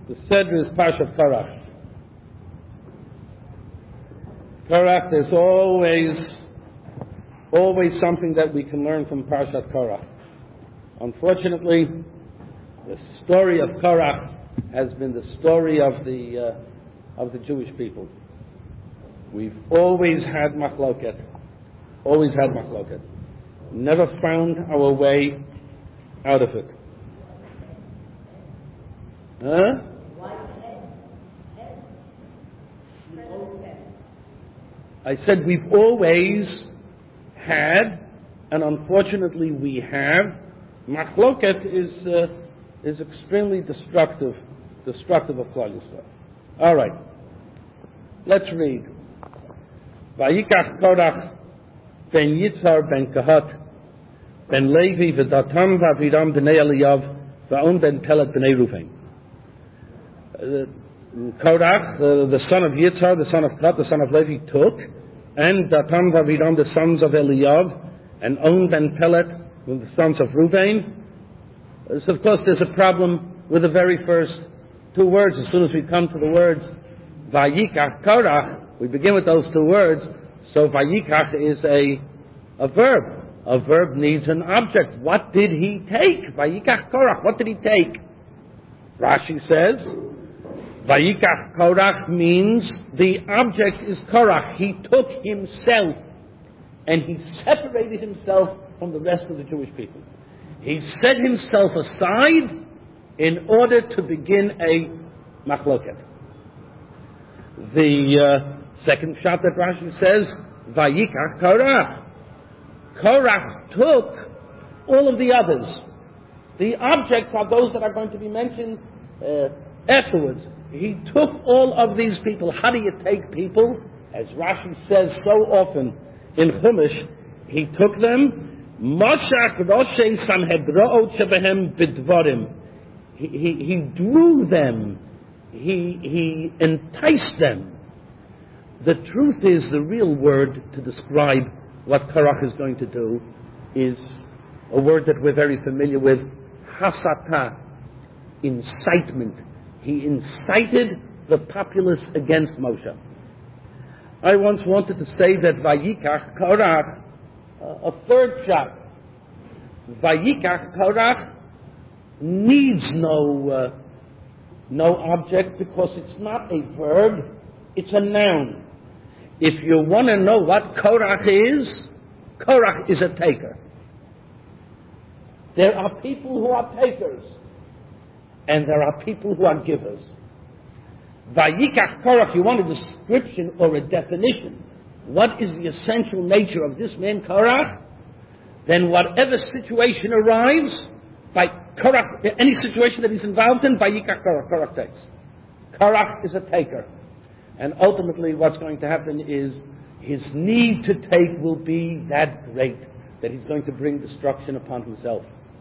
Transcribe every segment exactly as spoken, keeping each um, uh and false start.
The Seder is Parshat Korach. Korach, there's always, always something that we can learn from Parshat Korach. Unfortunately, the story of Korach has been the story of the uh, of the Jewish people. We've always had machloket, always had machloket. Never found our way out of it. Huh? I said we've always had, and unfortunately we have, machloket is uh, is extremely destructive, destructive of Klal Yisrael. All right, let's read. Vayikach Korach ben Yitzhar ben Kahat ben Levi v'datam v'aviram b'nei Eliyav v'on ben Pelet b'nei Ruvain. Korach, the, the son of Yitzhar, the son of Kahat, the son of Levi, took, and Datam v'aviram, the sons of Eliyav, and On ben Pelet, the sons of Ruvain. So of course there's a problem with the very first two words. As soon as we come to the words Vayikach Korach, we begin with those two words. So Vayikach is a a verb. A verb needs an object. What did he take? Vayikach Korach. What did he take? Rashi says Vayikach Korach means the object is Korach. He took himself and he separated himself from the rest of the Jewish people. He set himself aside in order to begin a machloket. The uh, second shot that Rashi says, Vayikach Korach. Korach took all of the others. The objects are those that are going to be mentioned uh, afterwards. He took all of these people. How do you take people? As Rashi says so often in Chumash, he took them. Moshach Roshei Sanhedroot Shebehem Bidvarim. He he drew them. He he enticed them. The truth is, the real word to describe what Korach is going to do is a word that we're very familiar with: hasata, incitement. He incited the populace against Moshe. I once wanted to say that Vayikach Korach, uh, a third shot, Vayikach Korach needs no uh, no object because it's not a verb, it's a noun. If you want to know what Korach is, Korach is a taker. There are people who are takers, and there are people who are givers. Vayikach Korach, you want a description or a definition. What is the essential nature of this man Korach? Then whatever situation arrives, by Korach, any situation that he's involved in, Vayikach Korach, Korach takes. Korach is a taker. And ultimately what's going to happen is his need to take will be that great that he's going to bring destruction upon himself.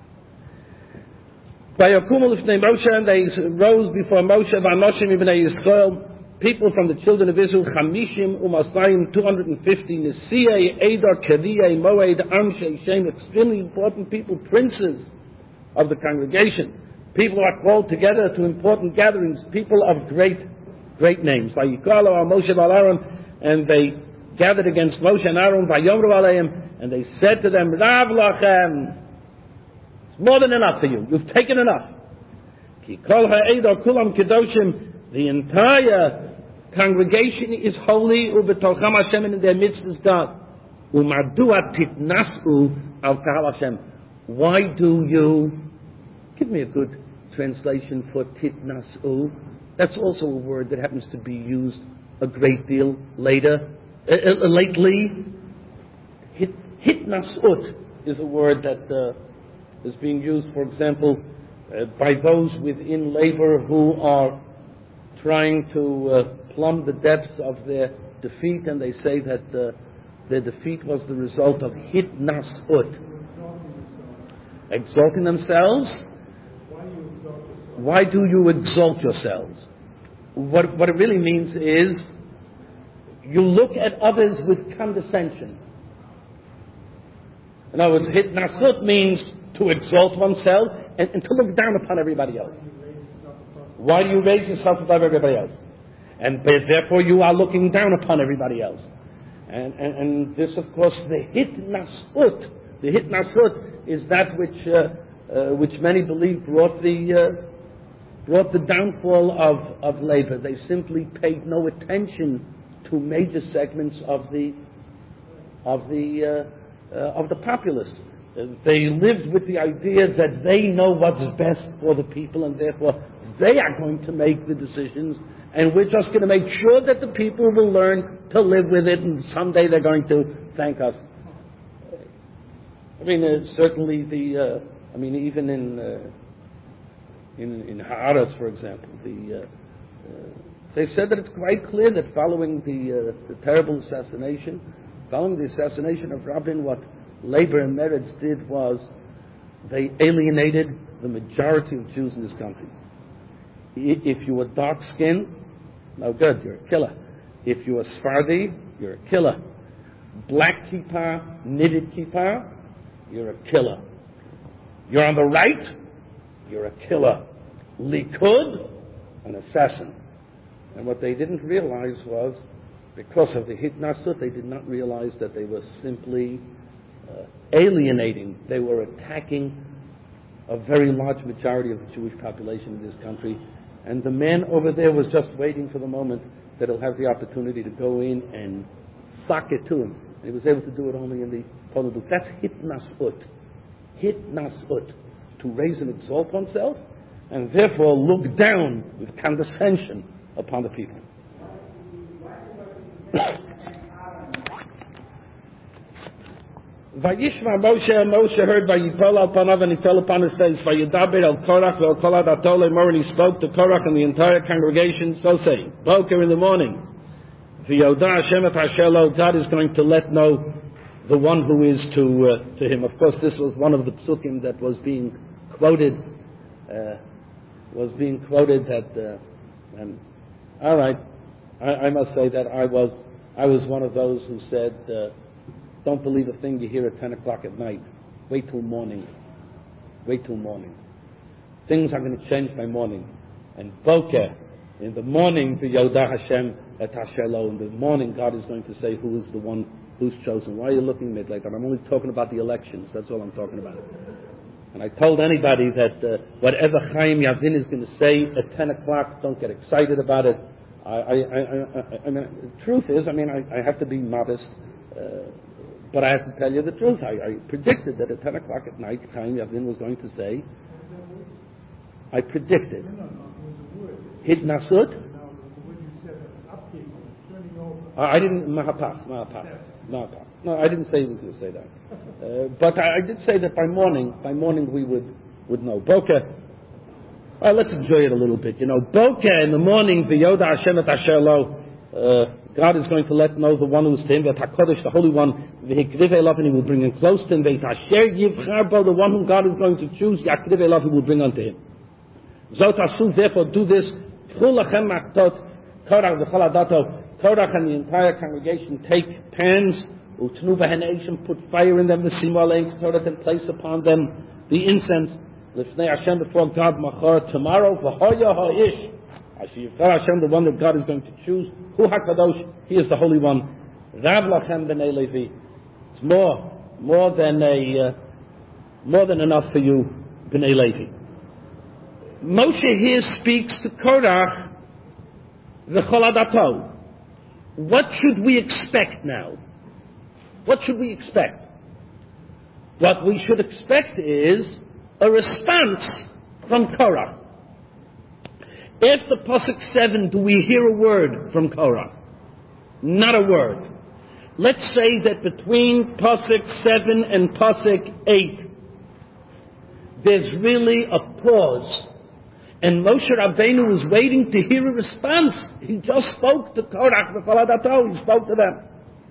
Vayakumu l'fnei Moshe, and they rose before Moshe, v'anoshim ibnei Yisrael, people from the children of Israel, chamishim u'masayim, two hundred fifty, nisiyei, edar, keriyei, moed, amshei, shem, extremely important people, princes of the congregation, people who are called together to important gatherings, people of great, great names. Vayikalo al Moshe v'al Aaron, and they gathered against Moshe and Aaron, vayomru aleim, and they said to them, Rav lachem, more than enough for you. You've taken enough. Ki kol ha'edar kulam kedoshim. The entire congregation is holy. Ubetolcham Hashem, and in their midst is God. Umadua titnasu al kahal Hashem. Why do you? Give me a good translation for titnasu. That's also a word that happens to be used a great deal later, uh, uh, lately. Hit, hitnasut is a word that. Uh, is being used, for example, uh, by those within labor who are trying to uh, plumb the depths of their defeat, and they say that uh, their defeat was the result of hitnasut. Exalting themselves? Why do you exalt yourselves? What, what it really means is you look at others with condescension. In other words, hitnasut means to exalt oneself and, and to look down upon everybody else. Why do you raise yourself above everybody else? And therefore you are looking down upon everybody else. And, and, and this, of course, the hitnasut. The hitnasut is that which uh, uh, which many believe brought the uh, brought the downfall of, of labor. They simply paid no attention to major segments of the of the uh, uh, of the populace. Uh, they lived with the idea that they know what's best for the people, and therefore they are going to make the decisions, and we're just going to make sure that the people will learn to live with it, and someday they're going to thank us. I mean, uh, certainly the, uh, I mean, even in uh, in, in Haaretz, for example, the, uh, uh, they said that it's quite clear that following the, uh, the terrible assassination, following the assassination of Rabin, what Labor and Meretz did was they alienated the majority of Jews in this country. If you were dark-skinned, no good, you're a killer. If you were Sephardi, you're a killer. Black kippah, knitted kippah, you're a killer. You're on the right, you're a killer. Likud, an assassin. And what they didn't realize was, because of the hitnasut, they did not realize that they were simply uh, alienating. They were attacking a very large majority of the Jewish population in this country. And the man over there was just waiting for the moment that he'll have the opportunity to go in and sock it to him. And he was able to do it only in the Talmud. That's hitnasut. Hitnasut. To raise and exalt oneself, and therefore look down with condescension upon the people. Vayishma Moshe, Moshe heard Vayipol al panav, and he fell upon his face. Vayidaber el Korach ve'el kol hadato le'mor, and he spoke to Korach and the entire congregation, so saying, Boker in the morning, V'yoda Hashem et Asher lo, God is going to let know the one who is to uh, to him. Of course, this was one of the psukim that was being quoted, uh, was being quoted that, uh, and all right, I, I must say that I was I was one of those who said, uh, don't believe a thing you hear at ten o'clock at night. Wait till morning. Wait till morning. Things are going to change by morning. And Boker, in the morning, the Yodah Hashem et Asher lo, in the morning God is going to say who is the one who's chosen. Why are you looking at me like that? I'm only talking about the elections. That's all I'm talking about. And I told anybody that uh, whatever Chaim Yavin is going to say at ten o'clock, don't get excited about it. I, I, I, I, I mean, the truth is, I mean, I, I have to be modest, uh, but I have to tell you the truth. I, I predicted that at ten o'clock at night, Chaim Yavin was going to say, I predicted. Hitnasut? I didn't, Mahapach, Mahapach. No, no, I didn't say he was going to say that. Uh, but I, I did say that by morning, by morning we would, would know. Boker, well, let's enjoy it a little bit. You know, Boker in the morning, V'yoda Hashem et Asher lo, God is going to let know the one who is to him, V'et HaKodesh, the Holy One, V'hikriv elav, and he will bring him close to him, V'et Asher yivchar bo, the one whom God is going to choose, Yakriv elav, he will bring unto him. Zot asu, therefore do this, Chul lachem maktot, Korach v'chol hadato, Korach and the entire congregation take pans, utnu v'haneshim, put fire in them, v'simu aleim Korach, and place upon them the incense, l'fnei Hashem, before God, machar, tomorrow, v'hoya ha'ish, Asher yivchar Hashem, the one that God is going to choose, hu hakadosh, he is the Holy One, rav lachem b'nei Levi, it's more, more than a, uh, more than enough for you, b'nei Levi. Moshe here speaks to Korach, v'chol hadato. What should we expect now? What should we expect? What we should expect is a response from Korah. After Pasuk seven, do we hear a word from Korah? Not a word. Let's say that between Pasuk seven and Pasuk eight, there's really a pause. And Moshe Rabbeinu was waiting to hear a response. He just spoke to Korach v'chol hadato. He spoke to them.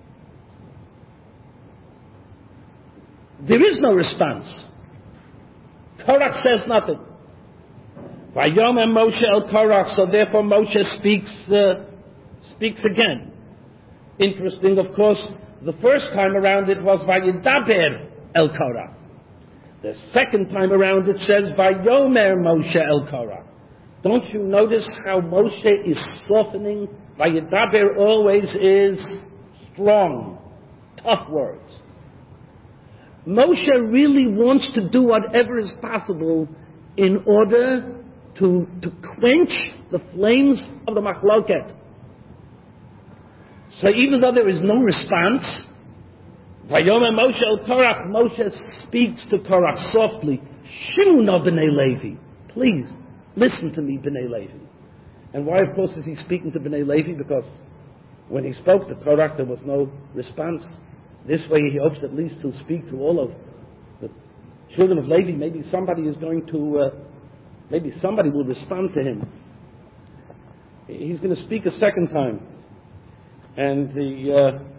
There is no response. Korach says nothing. Vayomer Moshe el Korach. So therefore Moshe speaks uh, speaks again. Interesting, of course. The first time around it was Vayidaber el Korach. The second time around it says Vayomer Moshe el Korach. Don't you notice how Moshe is softening? Vayedaber always is strong, tough words. Moshe really wants to do whatever is possible in order to, to quench the flames of the machloket. So even though there is no response, Vayomer Moshe el Korach, Moshe speaks to Korach softly, Shimu no b'nei Levi, please listen to me, b'nei Levi. And why, of course, is he speaking to b'nei Levi? Because when he spoke to Korach, there was no response. This way, he hopes at least to speak to all of the children of Levi. Maybe somebody is going to, uh, maybe somebody will respond to him. He's going to speak a second time. And the, uh,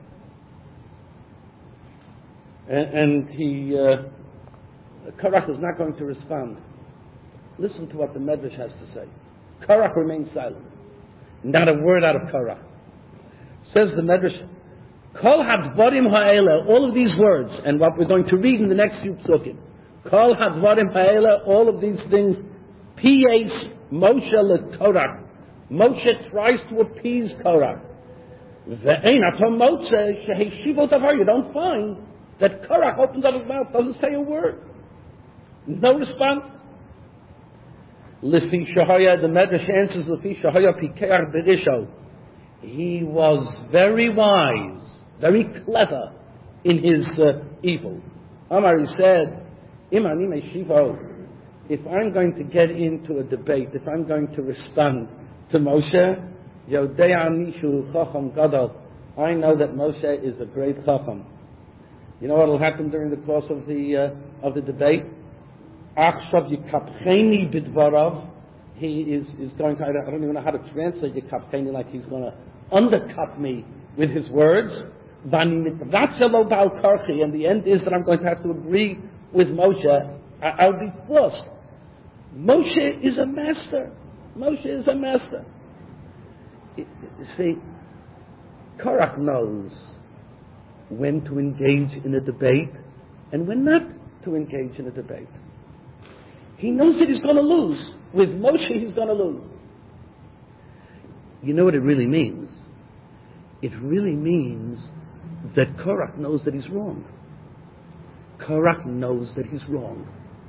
and, and he, uh, Korach is not going to respond. Listen to what the Medrash has to say. Korach remains silent. Not a word out of Korach. Says the Medrash, Kol hadvarim ha'ela, all of these words, and what we're going to read in the next few psukim. Kol hadvarim ha'ela, all of these things, P.S. Moshe le Korach. Moshe tries to appease Korach. Ve'ein atom Moshe sheheshivot avar. You don't find that Korach opens up his mouth, doesn't say a word. No response. Lefi shahaya, the Medrash answers, Lefi shahaya pikeach berisho. He was very wise, very clever in his uh, evil. Amar, he said, Im ani meshivo, if I'm going to get into a debate, if I'm going to respond to Moshe, Yodea nishu chacham gadol, I know that Moshe is a great chacham. You know what will happen during the course of the uh, of the debate? Achshav yikapcheni bidvarav. He is, is going to, I don't even know how to translate yikapcheni, like he's going to undercut me with his words. And the end is that I'm going to have to agree with Moshe. I'll be forced. Moshe is a master. Moshe is a master. You see, Korach knows when to engage in a debate and when not to engage in a debate. He knows that he's going to lose. With Moshe, he's going to lose. You know what it really means? It really means that Korach knows that he's wrong. Korach knows that he's wrong.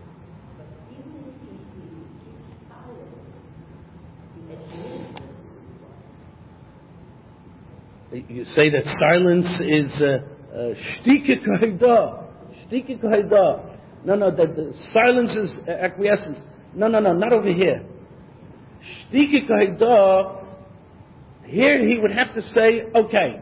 You say that silence is shtike kahida, shtike kahida. No, no, that the silence is uh, acquiescence. No, no, no, not over here. Shtike kahida. Here he would have to say, okay,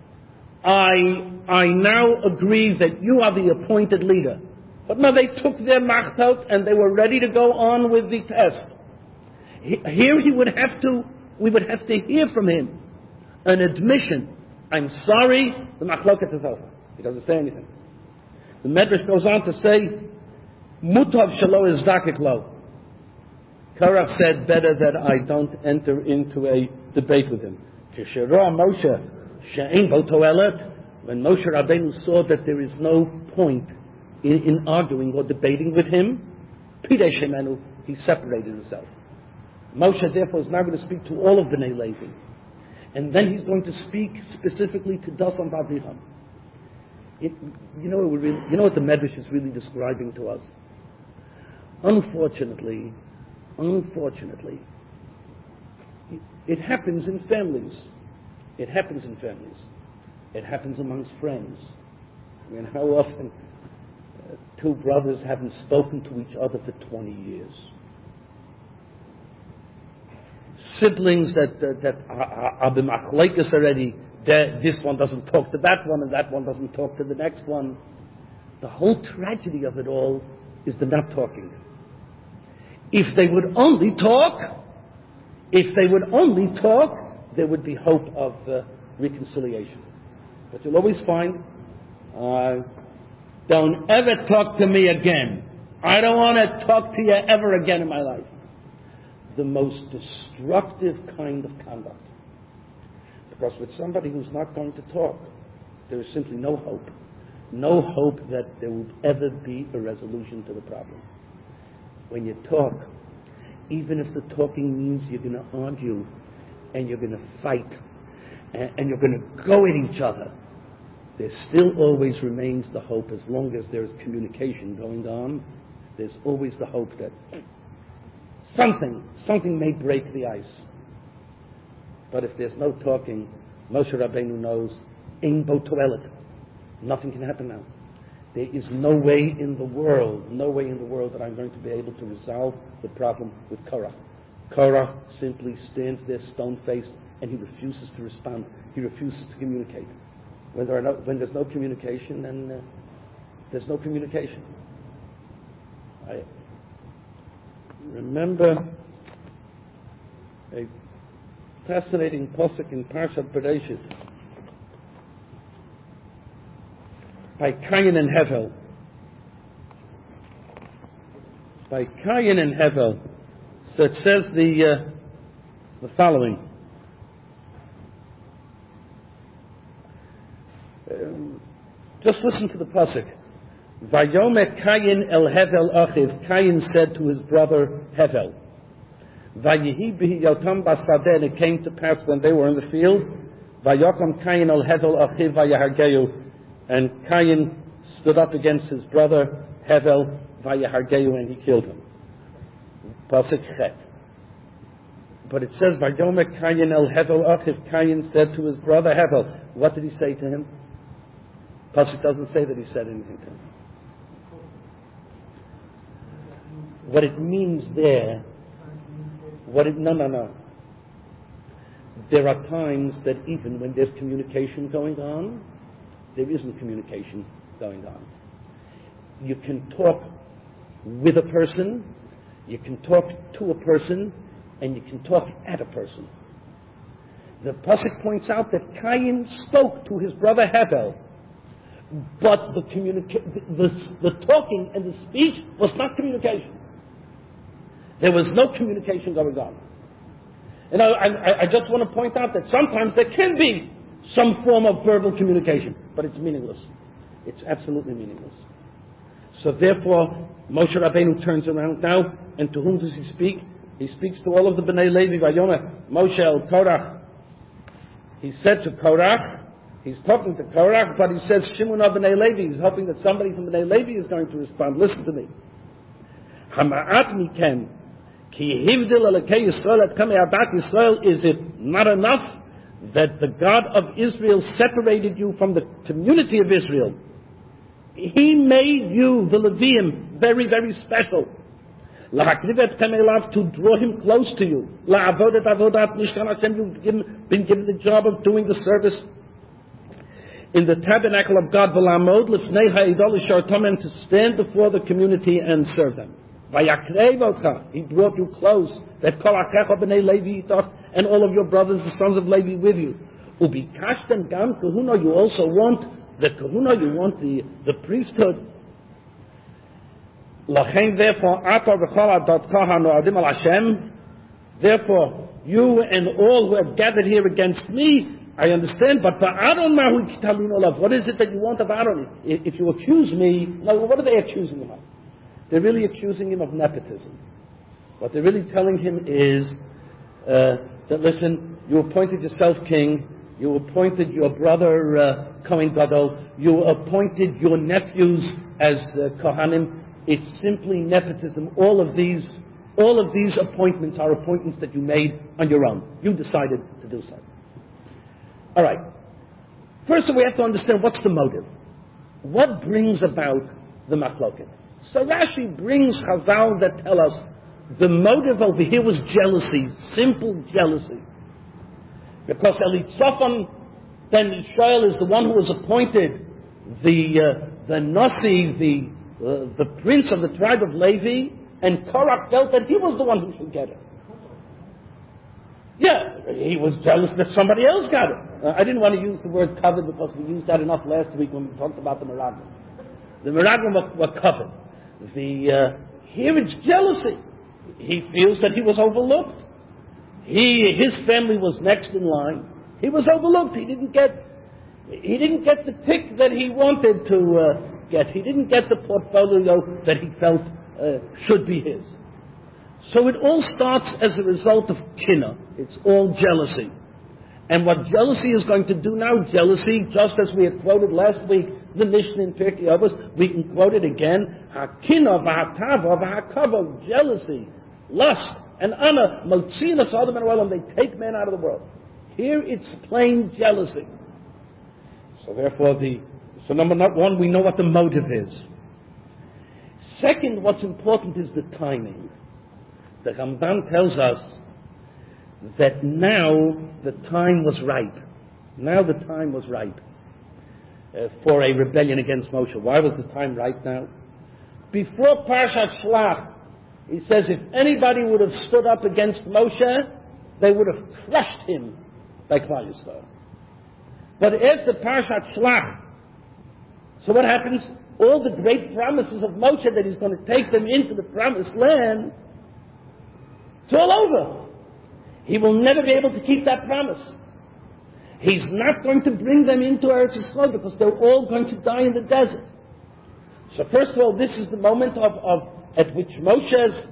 I I now agree that you are the appointed leader. But no, they took their machtot and they were ready to go on with the test. He, here he would have to, we would have to hear from him an admission. I'm sorry, the machloket is over. He doesn't say anything. The Medrash goes on to say, Mutav shalo is zakik lo. Korach said, better that I don't enter into a debate with him. Kishera Moshe, she'ein bo toelet. When Moshe Rabbeinu saw that there is no point in, in arguing or debating with him, Pidei Shemenu, he separated himself. Moshe therefore is now going to speak to all of Bnei Levi. And then he's going to speak specifically to Dasan Baviham. It, you know what really, you know what the Medrash is really describing to us? Unfortunately, unfortunately, it, it happens in families. It happens in families. It happens amongst friends. I mean, how often uh, two brothers haven't spoken to each other for twenty years? Siblings that uh, that are b'machlekes already. This one doesn't talk to that one, and that one doesn't talk to the next one. The whole tragedy of it all is the not talking. If they would only talk, if they would only talk, there would be hope of uh, reconciliation. But you'll always find, uh, don't ever talk to me again. I don't want to talk to you ever again in my life. The most destructive kind of conduct. Because with somebody who's not going to talk, there is simply no hope. No hope that there will ever be a resolution to the problem. When you talk, even if the talking means you're going to argue and you're going to fight and, and you're going to go at each other, there still always remains the hope, as long as there's communication going on, there's always the hope that something, something may break the ice. But if there's no talking, Moshe Rabbeinu knows, ein bo toelet. Nothing can happen now. There is no way in the world, no way in the world that I'm going to be able to resolve the problem with Korach. Korach simply stands there stone-faced and he refuses to respond. He refuses to communicate. When, there are no, when there's no communication, then uh, there's no communication. I remember a fascinating posuk in Parshat Bereshit by Cain and Hevel. By Cain and Hevel. So it says the uh, the following. Um, just listen to the pasuk. Vayomer Cain el Hevel achiv. Cain said to his brother Hevel. Vayehi bihi yotam basadeh. And it came to pass when they were in the field. Vayokom Cain el Hevel achiv vayahargeyu. And Cain stood up against his brother Hevel vayahargeyu, and he killed him. Pasuk chet. But it says Vayomer Cain el Hevel achiv. Cain said to his brother Hevel. What did he say to him? Pasuk doesn't say that he said anything to him. What it means there, what it, no, no, no. There are times that even when there's communication going on, there isn't communication going on. You can talk with a person, you can talk to a person, and you can talk at a person. The pasuk points out that Cain spoke to his brother Hevel, but the, communica- the, the, the talking and the speech was not communication. There was no communication going on. And I, I, I just want to point out that sometimes there can be some form of verbal communication, but it's meaningless. It's absolutely meaningless. So therefore, Moshe Rabbeinu turns around now, and to whom does he speak? He speaks to all of the Bnei Levi, Vayomer, Moshe el Korach. He said to Korach, he's talking to Korach, but he says, Shimon Bnei Levi. He's hoping that somebody from Bnei Levi is going to respond. Listen to me. Hama'at mikem, ki hivdil alekei Yisrael et kamei adat Yisrael. Is it not enough that the God of Israel separated you from the community of Israel? He made you, the Leviim, very, very special. Lahakrivet kamei to draw him close to you. La'avodet avodat mishkan Hashem. You've given, been given the job of doing the service in the tabernacle of God, v'lamod lifnei ha'idol l'shartam, to stand before the community and serve them. Vayakrev otcha, he brought you close. That kol achecha b'nei Levi itach, and all of your brothers, the sons of Levi, with you. Ubikashtem gam kahuna, you also want the kahuna, you want the, the priesthood. Lachein, therefore, atar v'chol adatcha hanoadim al Hashem. Therefore, you and all who have gathered here against me, I understand, but what is it that you want of Aaron? If you accuse me, now what are they accusing him of? They're really accusing him of nepotism. What they're really telling him is uh, that, listen, you appointed yourself king, you appointed your brother uh, Kohen Gadol, you appointed your nephews as uh, Kohanim. It's simply nepotism. All of these, all of these appointments are appointments that you made on your own. You decided to do so. All right. First of all, we have to understand what's the motive. What brings about the machloket? So Rashi brings Chazal that tell us the motive over here was jealousy, simple jealousy. Because Elitzaphan ben Yisrael is the one who was appointed the uh, the Nasi, the uh, the prince of the tribe of Levi, and Korach felt that he was the one who should get it. Yeah, he was jealous that somebody else got it. Uh, I didn't want to use the word covered because we used that enough last week when we talked about the Meraglim. The Meraglim were, were covered. The, uh, here it's jealousy. He feels that he was overlooked. He, his family was next in line. He was overlooked. He didn't get, he didn't get the pick that he wanted to uh, get. He didn't get the portfolio that he felt uh, should be his. So it all starts as a result of kinna. It's all jealousy. And what jealousy is going to do now, jealousy, just as we had quoted last week, the Mishnah in Pirkei Avos, we can quote it again. Ha-kinna v'ha-tava v'ha-kavod, jealousy, lust, and honor, maltzin as-adam and olam, they take men out of the world. Here it's plain jealousy. So therefore, the so number one, we know what the motive is. Second, what's important is the timing. The Ramban tells us that now the time was ripe. Now the time was ripe uh, for a rebellion against Moshe. Why was the time ripe now? Before Parshat Shlach, he says if anybody would have stood up against Moshe, they would have crushed him by Klal Yisrael. But after Parshat Shlach, so what happens? All the great promises of Moshe that he's going to take them into the promised land, it's all over. He will never be able to keep that promise. He's not going to bring them into Eretz Yisrael because they're all going to die in the desert. So first of all, this is the moment of, of at which Moshe's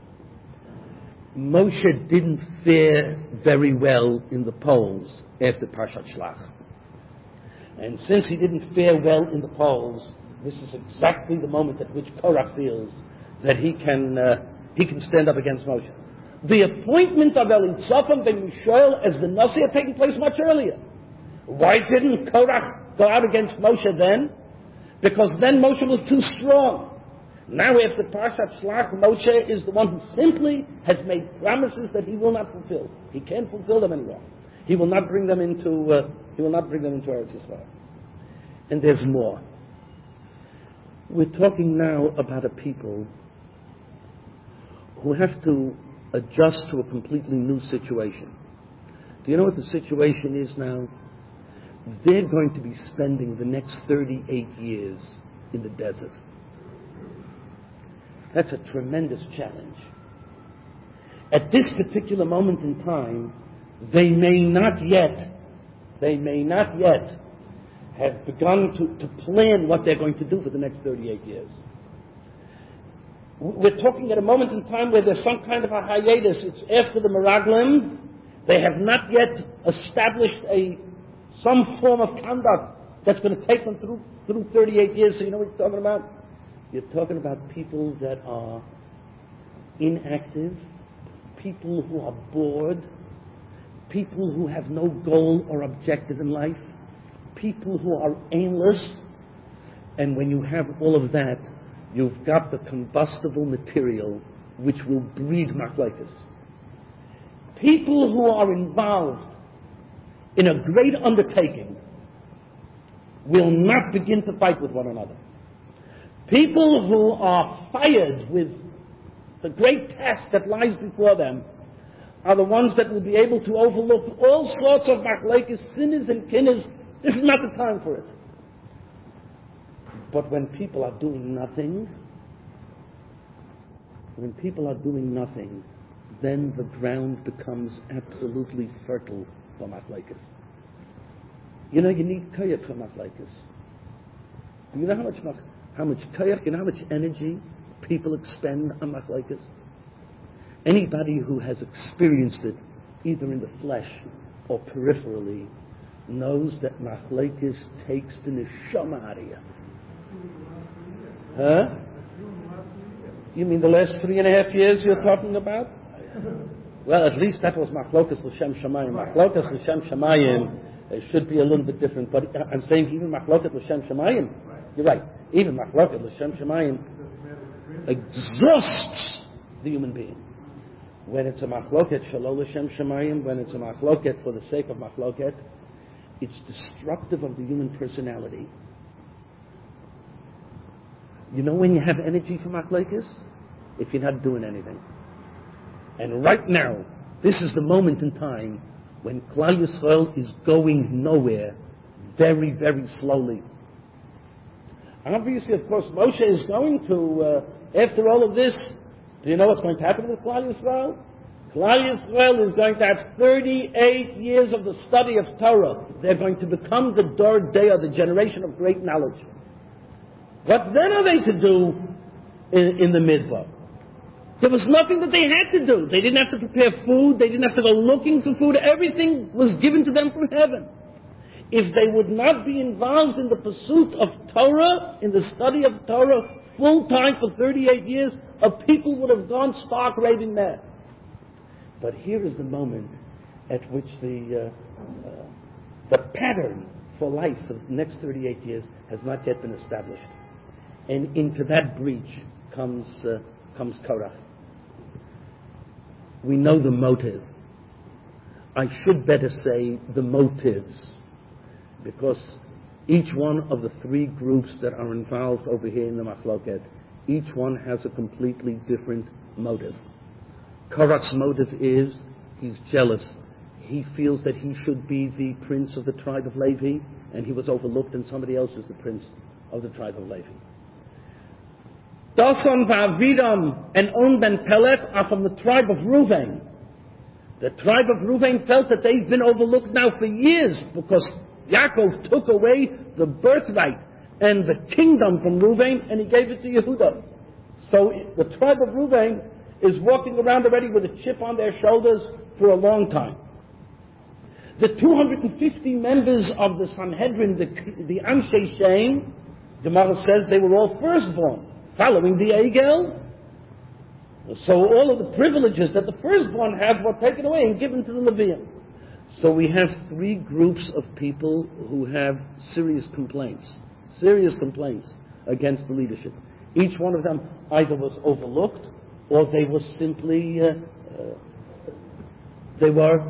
Moshe didn't fare very well in the polls after Parshat Shlach. And since he didn't fare well in the polls, this is exactly the moment at which Korach feels that he can uh, he can stand up against Moshe. The appointment of Elitzaphan ben Mishael as the Nasi had taken place much earlier. Why didn't Korach go out against Moshe then? Because then Moshe was too strong. Now after Parshat Shlach, Moshe is the one who simply has made promises that he will not fulfill. He can't fulfill them anymore. He will not bring them into uh, he will not bring them into Eretz Yisrael. And there's more. We're talking now about a people who have to adjust to a completely new situation. Do you know what the situation is now? They're going to be spending the next thirty-eight years in the desert. That's a tremendous challenge. At this particular moment in time, they may not yet, they may not yet have begun to, to plan what they're going to do for the next thirty-eight years. We're talking at a moment in time where there's some kind of a hiatus. It's after the Meraglim. They have not yet established a some form of conduct that's going to take them through through thirty-eight years. So you know what you're talking about? You're talking about people that are inactive, people who are bored, people who have no goal or objective in life, people who are aimless. And when you have all of that, you've got the combustible material which will breed machlokes. People who are involved in a great undertaking will not begin to fight with one another. People who are fired with the great task that lies before them are the ones that will be able to overlook all sorts of machlokes, sinners and kinnas. This is not the time for it. But when people are doing nothing, when people are doing nothing, then the ground becomes absolutely fertile for machlokes. You know, you need koyach for machlokes. Do you know how much how much koyach, you know how much energy people expend on machlokes? Anybody who has experienced it, either in the flesh or peripherally, knows that machlokes takes the neshama out of you. Huh? You mean the last three and a half years you're talking about? Well, at least that was machlokes l'shem shamayim. Machlokes l'shem shamayim uh, should be a little bit different, but I'm saying even machlokes l'shem shamayim, you're right, even machlokes l'shem shamayim exhausts the human being. When it's a machloket shalol l'shem shamayim, when it's a machloket for the sake of machloket, it's destructive of the human personality. You know when you have energy for machlokes? If you're not doing anything. And right now, this is the moment in time when Klal Yisrael is going nowhere very, very slowly. And obviously, of course, Moshe is going to, uh, after all of this, do you know what's going to happen with Klal Yisrael? Klal Yisrael is going to have thirty-eight years of the study of Torah. They're going to become the Dor Deah, the generation of great knowledge. What then are they to do in, in the Midbar? There was nothing that they had to do. They didn't have to prepare food. They didn't have to go looking for food. Everything was given to them from heaven. If they would not be involved in the pursuit of Torah, in the study of Torah, full time for thirty-eight years, a people would have gone stark raving mad. But here is the moment at which the uh, uh, the pattern for life for the next thirty-eight years has not yet been established, and into that breach comes uh, comes Korach. We know the motive. I should better say the motives, because each one of the three groups that are involved over here in the Machloket, each one has a completely different motive. Korach's motive is he's jealous. He feels that he should be the prince of the tribe of Levi, and he was overlooked, and somebody else is the prince of the tribe of Levi. Dasan va'avidam and On ben Pelech are from the tribe of Reuven. The tribe of Reuven felt that they've been overlooked now for years because Yaakov took away the birthright and the kingdom from Reuven, and he gave it to Yehuda. So the tribe of Reuven is walking around already with a chip on their shoulders for a long time. The two hundred fifty members of the Sanhedrin, the, the Anshe Shem, the Gemara says they were all firstborn, following the Egel. So all of the privileges that the firstborn have were taken away and given to the Levium. So we have three groups of people who have serious complaints, serious complaints against the leadership. Each one of them either was overlooked or they were simply, uh, uh, they were,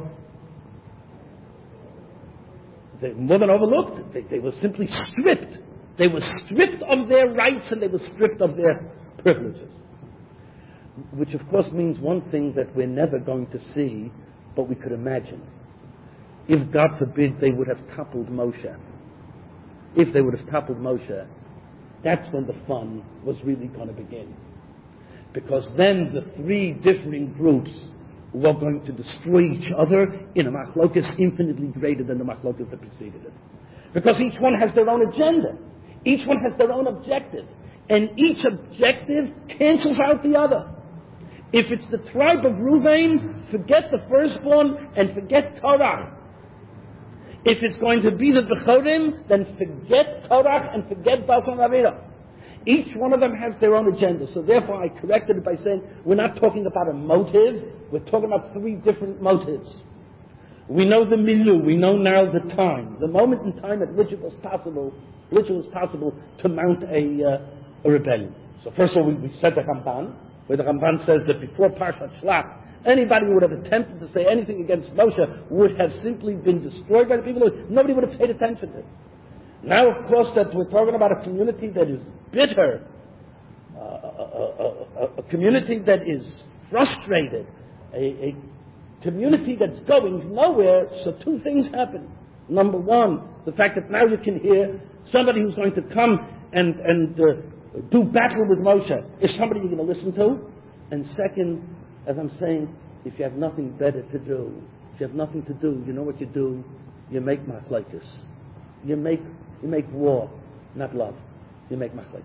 they, more than overlooked, they, they were simply stripped. They were stripped of their rights and they were stripped of their privileges. Which of course means one thing that we're never going to see, but we could imagine. If, God forbid, they would have toppled Moshe, if they would have toppled Moshe, that's when the fun was really going to begin. Because then the three differing groups were going to destroy each other in a machlokas infinitely greater than the machlokas that preceded it. Because each one has their own agenda. Each one has their own objective. And each objective cancels out the other. If it's the tribe of Reuven, forget the firstborn and forget Torah. If it's going to be the Bechorim, then forget Torah and forget Dasan Avira. Each one of them has their own agenda. So therefore I corrected it by saying we're not talking about a motive, we're talking about three different motives. We know the milieu, we know now the time, the moment in time at which it was possible, which it was possible to mount a, uh, a rebellion. So first of all, we, we said the Ramban, where the Ramban says that before Parshat Shlach, anybody who would have attempted to say anything against Moshe would have simply been destroyed by the people. Nobody would have paid attention to it. Now, of course, that we're talking about a community that is bitter, uh, a, a, a, a community that is frustrated, a, a community that's going nowhere, so two things happen. Number one, the fact that now you can hear somebody who's going to come and, and uh, do battle with Moshe is somebody you're going to listen to. And second, as I'm saying, if you have nothing better to do, if you have nothing to do, you know what you do? You make machlokes. You make you make war, not love. You make machlokes.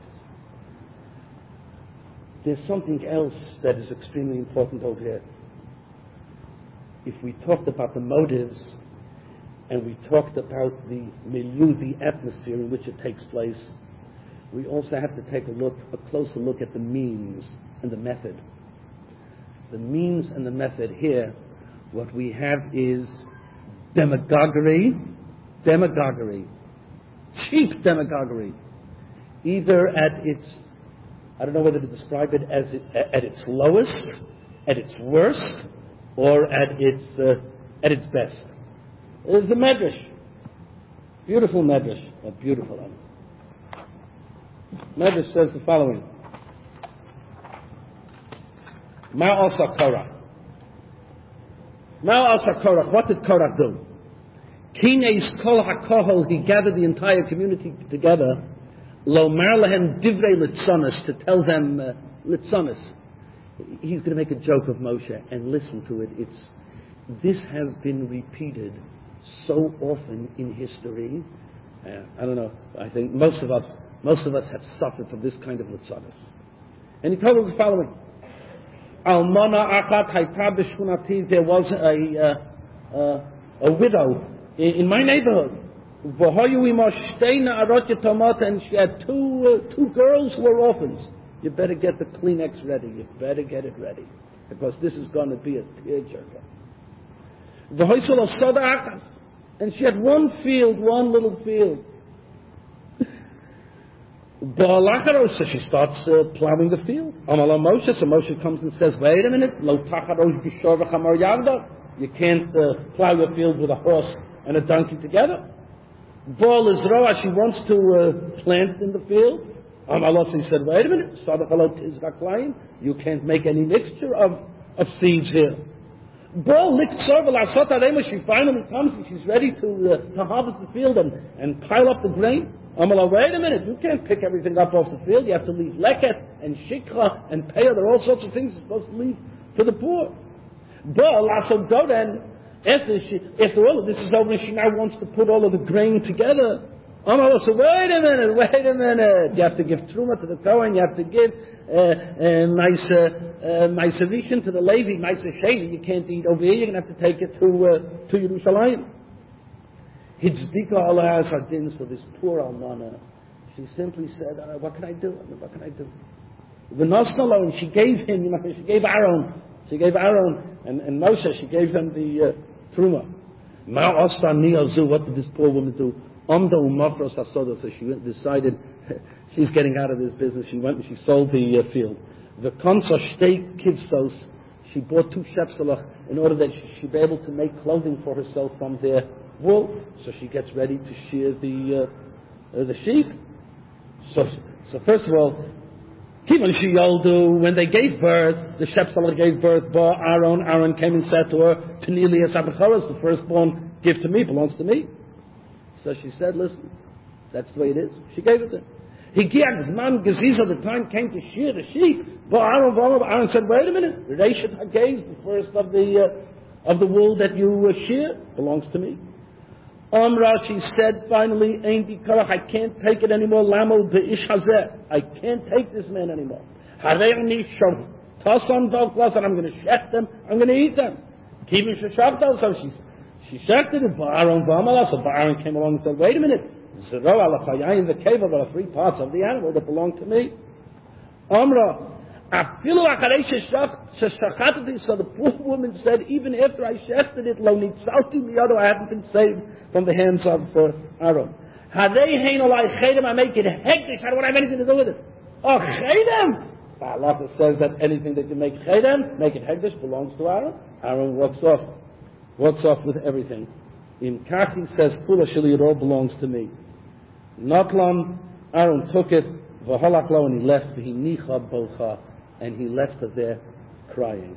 There's something else that is extremely important over here. If we talked about the motives and we talked about the milieu, the atmosphere in which it takes place, we also have to take a look, a closer look at the means and the method. The means and the method here, what we have is demagoguery, demagoguery, cheap demagoguery, either at its, I don't know whether to describe it as it, at its lowest, at its worst, or at its uh, at its best. There's the Medrash, beautiful Medrash, a beautiful one. Medrash says the following. Ma asa Korach. Ma asa Korach. What did Korach do? Kineis kol hakohol. He gathered the entire community together. Lo mar lehem divrei litzonis, to tell them uh, litzonis. He's going to make a joke of Moshe, and listen to it. It's this has been repeated so often in history. Uh, I don't know. I think most of us, most of us have suffered from this kind of litzonis. And he told them the following. Almana Achat Hayta B'Shkunati, there was a, uh, uh, a widow in, in my neighborhood. V'hoyu imo shtei na'arot yatomot, and she had two, uh, two girls who were orphans. You better get the Kleenex ready. You better get it ready. Because this is going to be a tearjerker. V'hoysol Soda Achat. And she had one field, one little field. So she starts uh, plowing the field. Amala Moshe, so Moshe comes and says, wait a minute, Lo tacharosh b'shor v'chamor yavda. You can't uh, plow your field with a horse and a donkey together. Ball is roa, she wants to uh, plant in the field. Amala, he said, wait a minute, Sadachalot is Raklayim. You can't make any mixture of, of seeds here. Ball licked serval asot arema, she finally comes and she's ready to, uh, to harvest the field and, and pile up the grain. Amala, wait a minute, you can't pick everything up off the field. You have to leave leket and shikra and payah. There are all sorts of things you're supposed to leave for the poor. But so go then, after, she, after all of this is over, she now wants to put all of the grain together. Amala, so wait a minute, wait a minute. You have to give truma to the Kohen, you have to give Maisa Rishon to the Levi, Maisa Sheni. You can't eat over here, you're going to have to take it to, uh, to Yerushalayim. Hidzdika Allah Sardins for this poor almana. She simply said, uh, what can I do? I mean, what can I do? V'nosnalo, and she gave him, you know, she gave Aaron, she gave Aaron and, and Moshe, she gave them the uh, truma. Ma'osta niyazu, what did this poor woman do? Amda umafros asoda, so she decided she's getting out of this business. She went and she sold the uh, field. The konsa shtei kivsos, she bought two shepselach in order that she should be able to make clothing for herself from their wool. So she gets ready to shear the uh, uh, the sheep. So, so first of all, Kivan Shiyoldu, when they gave birth, the Shepselah gave birth, Ba Aaron, Aaron came and said to her, Tanilias Abacharas, the firstborn, give to me, belongs to me. So she said, listen, that's the way it is. She gave it to him. He gave man Geziza, the time came to shear the sheep. Ba Aaron, Aaron said, wait a minute, Reshit HaGez, the first of the uh, of the wool that you uh, shear, belongs to me. Amra, she said finally, Ein Dikarach, I can't take it anymore. Lamo be'ish hazeh, I can't take this man anymore. Hareini shov tasan dovklas, and I'm going to shecht them, I'm going to eat them. Kivin sheshavdal, so she, she shechted it. Ba'aron v'amala, so Ba'aron came along and said, wait a minute, Zero ala chayayim, the cave of the three parts of the animal that belong to me. Amra, afilu acharei sheshachatati, so the poor woman said, even after I shechted it, lo nitzalti miyado, I haven't been saved from the hands of uh, Aaron. Hadei hein olai chedem, I make it hektish, I don't have anything to do with it. Oh, chedem! Allah says that anything that you make chedem, make it hektish, belongs to Aaron. Aaron walks off, walks off with everything. In Kaki says, Kula Shiliro belongs to me. Notlan, Aaron took it, Vahalaklo, and he left, he nicha bocha, and he left her there crying.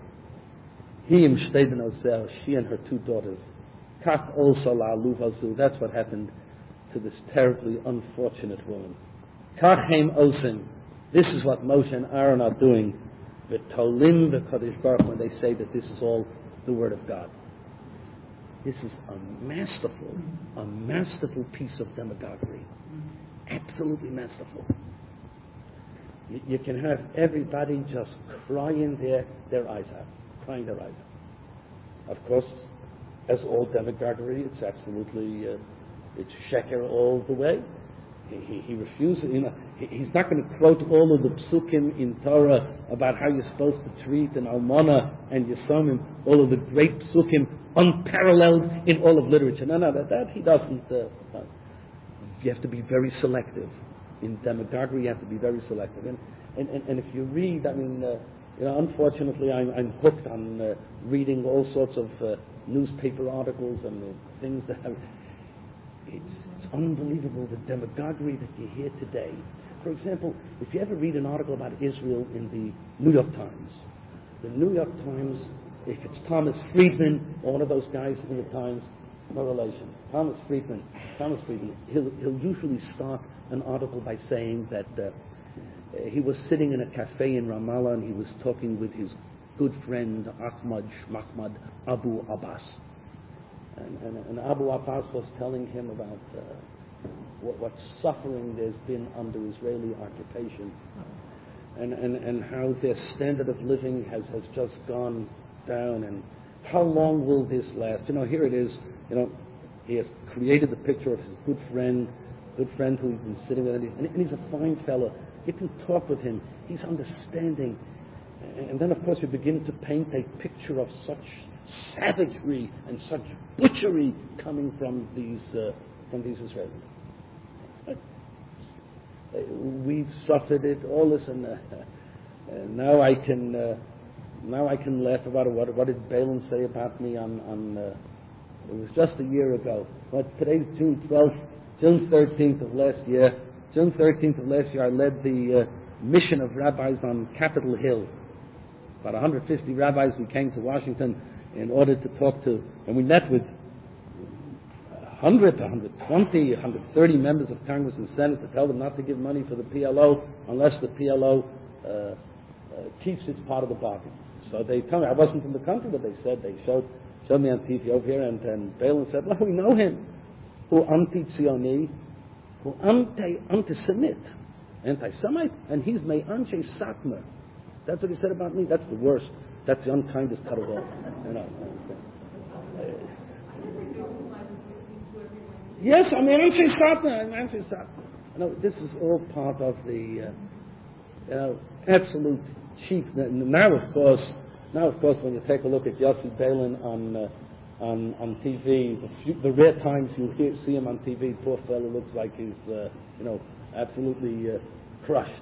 He im shteden ozel, she and her two daughters. Kach also la luvazu, that's what happened to this terribly unfortunate woman. Kach heim osin, this is what Moshe and Aaron are doing. V'tolim v'kadosh baruch, when they say that this is all the word of God. This is a masterful, a masterful piece of demagoguery. Absolutely masterful. You, you can have everybody just crying their, their eyes out, crying their eyes out. Of course, as all demagoguery, it's absolutely, uh, it's sheker all the way. He, he, he refuses, you know, he, he's not going to quote all of the psukim in Torah about how you're supposed to treat an almana and yesomim, all of the great psukim unparalleled in all of literature. No, no, that, that he doesn't. Uh, uh, you have to be very selective. In demagoguery, you have to be very selective. And and, and, and if you read, I mean, uh, you know, unfortunately, I'm, I'm hooked on uh, reading all sorts of uh, newspaper articles and uh, things that have. It's, it's unbelievable the demagoguery that you hear today. For example, if you ever read an article about Israel in the New York Times, the New York Times, if it's Thomas Friedman or one of those guys in the Times, no relation. Thomas Friedman, Thomas Friedman, he'll, he'll usually start an article by saying that uh, he was sitting in a cafe in Ramallah and he was talking with his good friend Ahmad Mahmoud Abu Abbas. And, and, and Abu Abbas was telling him about uh, what, what suffering there's been under Israeli occupation. and, and, and how their standard of living has, has just gone down, and how long will this last? You know, here it is, you know, he has created the picture of his good friend, good friend who he's been sitting with, and he's a fine fellow. You can talk with him. He's understanding. And then, of course, you begin to paint a picture of such savagery and such butchery coming from these uh, from these Israelis. We've suffered it, all this, and, uh, and now I can uh, now I can laugh about it. What, what did Balaam say about me on on? Uh, it was just a year ago. But today's June twelfth, June thirteenth of last year. June thirteenth of last year, I led the uh, mission of rabbis on Capitol Hill. About one hundred fifty rabbis. We came to Washington in order to talk to, and we met with one hundred, one hundred twenty, one hundred thirty members of Congress and Senate to tell them not to give money for the P L O unless the P L O uh, uh, keeps its part of the bargain. So they told me, I wasn't in the country, but they said, they showed showed me on T V over here, and, and Balaam said, well, we know him. Who anti-Zioni, who anti-Antisemit, anti-Semite, and he's my Anshe Satmar. That's what he said about me. That's the worst. That's the unkindest cut of all. You know. Uh, yes, I mean, Anshe Satmar, Anshe Satmar. You know, this is all part of the, uh, you know, absolute cheap. Now, of course, now, of course, when you take a look at Yossi Beilin on uh, on on T V, the, few, the rare times you hear, see him on T V, poor fellow looks like he's, uh, you know, absolutely uh, crushed.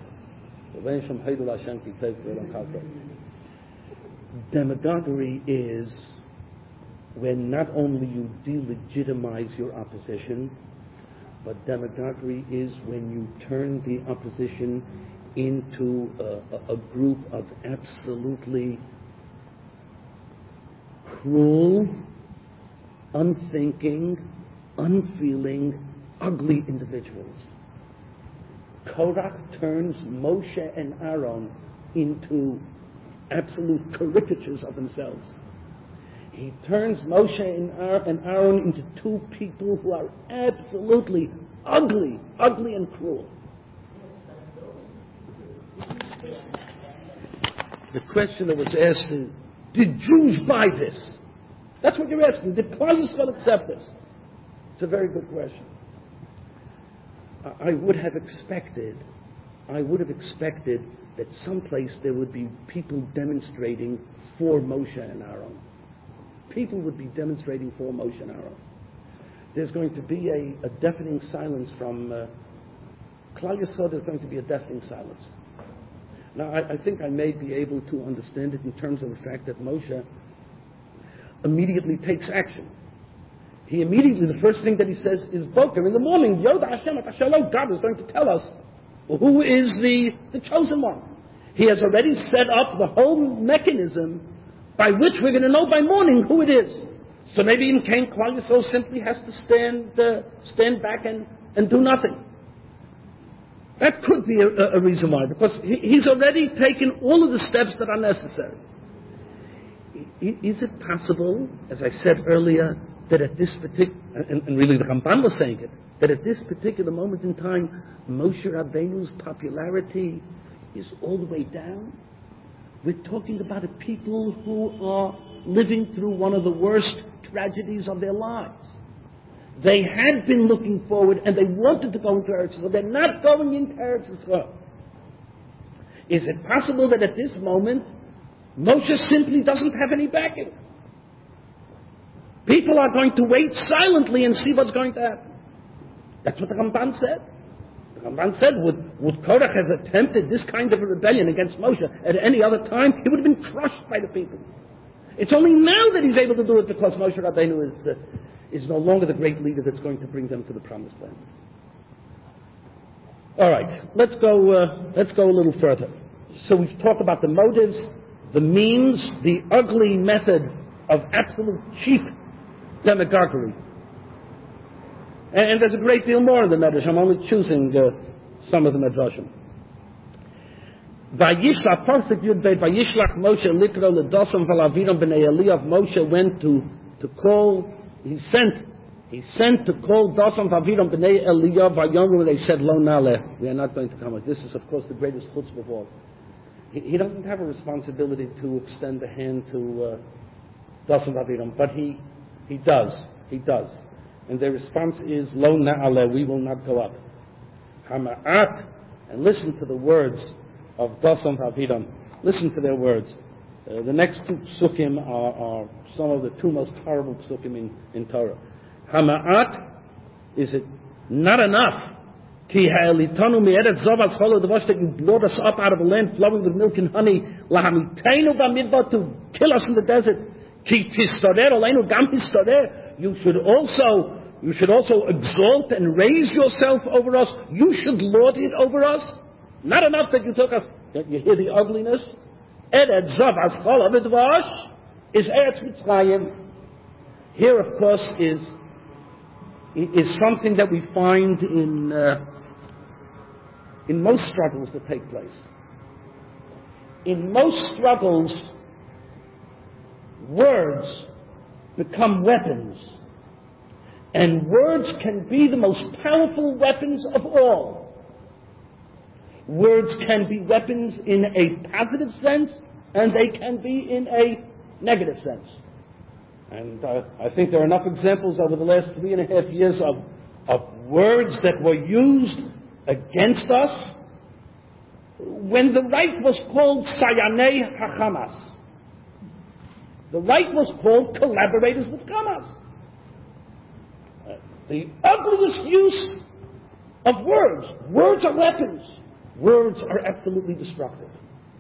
Demagoguery is when not only you delegitimize your opposition, but demagoguery is when you turn the opposition into a, a, a group of absolutely cruel, unthinking, unfeeling, ugly individuals. Korach turns Moshe and Aaron into absolute caricatures of themselves. He turns Moshe and Aaron into two people who are absolutely ugly, ugly and cruel. The question that was asked is, did Jews buy this? That's what you're asking. Did Klal Yisrael accept this? It's a very good question. I would have expected, I would have expected that someplace there would be people demonstrating for Moshe and Aaron. People would be demonstrating for Moshe and Aaron. There's going to be a, a deafening silence from uh, Klal Yisrael. There's going to be a deafening silence. Now, I, I think I may be able to understand it in terms of the fact that Moshe immediately takes action. He immediately, the first thing that he says is Boker. In the morning, Yoda Hashem at Hashalom, God is going to tell us who is the, the chosen one. He has already set up the whole mechanism by which we're going to know by morning who it is. So maybe in Cain, Klal Yisrael simply has to stand uh, stand back and, and do nothing. That could be a, a reason why, because he, he's already taken all of the steps that are necessary. Is it possible, as I said earlier, that at this particular, and, and really the Ramban was saying it, that at this particular moment in time, Moshe Rabbeinu's popularity is all the way down? We're talking about a people who are living through one of the worst tragedies of their lives. They had been looking forward and they wanted to go into Eretz Yisrael. They're not going into Eretz Yisrael. Is it possible that at this moment, Moshe simply doesn't have any backing? People are going to wait silently and see what's going to happen. That's what the Ramban said. The Ramban said, would, would Korach have attempted this kind of a rebellion against Moshe at any other time? He would have been crushed by the people. It's only now that he's able to do it because Moshe Rabbeinu is, uh, is no longer the great leader that's going to bring them to the promised land. All right, let's go, uh, let's go a little further. So we've talked about the motives, the means, the ugly method of absolute cheap demagoguery. And, and there's a great deal more in the Medrash. I'm only choosing uh, some of the Medrashim. Vayishlach, Pasuk Yud Beit, Vayishlach Moshe Likro L'Dosam V'Laviram B'nei Eliyav. Moshe went to, to call, he sent, he sent to call Dosam V'Aviram B'nei Eliyav V'Yomru, and they said, Lo Naleh, we are not going to come. This is, of course, the greatest chutzpah of all. he, he doesn't have a responsibility to extend a hand to uh, Dasan Aviram, but he he does. He does. And their response is, Lo na'aleh, we will not go up. Hama'at, and listen to the words of Dasan Aviram. Listen to their words. Uh, the next two psukim are, are some of the two most horrible psukim in, in Torah. Hama'at, is it not enough? Ki ha'elitanu mi'eretz zavas cholo devash, that you brought us up out of a land flowing with milk and honey, lahamiteinu b'midbar, to kill us in the desert. Ki tistarer aleinu gam tistarer, you should also you should also exalt and raise yourself over us. You should lord it over us. Not enough that you took us. You hear the ugliness? Eretz zavas cholo devash is Eretz Mitzrayim. Here, of course, is is something that we find in uh, in most struggles that take place. In most struggles, words become weapons, and words can be the most powerful weapons of all. Words can be weapons in a positive sense, and they can be in a negative sense. And uh, I think there are enough examples over the last three and a half years of, of words that were used against us when the right was called Sayanei HaHamas. The right was called collaborators with Hamas. Uh, the ugliest use of words. Words are weapons. Words are absolutely destructive.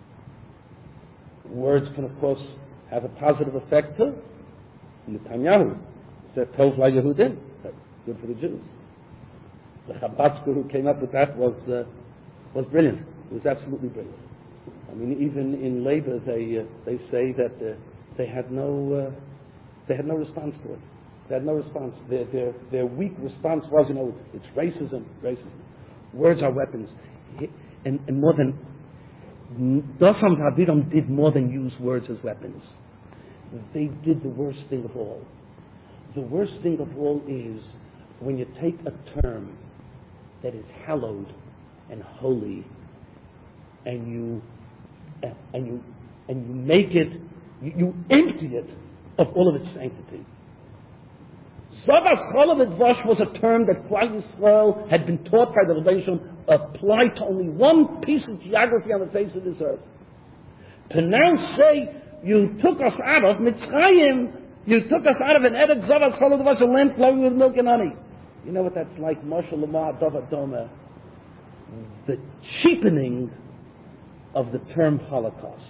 Words can, of course, have a positive effect too. Netanyahu said, Tov LaYehudim, good for the Jews. The Chabatzker who came up with that was uh, was brilliant. It was absolutely brilliant. I mean, even in labor, they uh, they say that uh, they had no uh, they had no response to it. They had no response. Their their their weak response was, you know, it's racism, racism. Words are weapons, and, and more than Dasan Aviram did more than use words as weapons. They did the worst thing of all. The worst thing of all is when you take a term that is hallowed and holy, and you and you and you make it, you, you empty it of all of its sanctity. Zavas Cholav Dvash was a term that Klal Yisrael had been taught by the Rebbeinu applied to only one piece of geography on the face of this earth. To now say, you took us out of Mitzrayim, you took us out of an Eretz Zavas Cholav Dvash, a land flowing with milk and honey. You know what that's like? Mashal Lamah Dava Doma. The cheapening of the term Holocaust.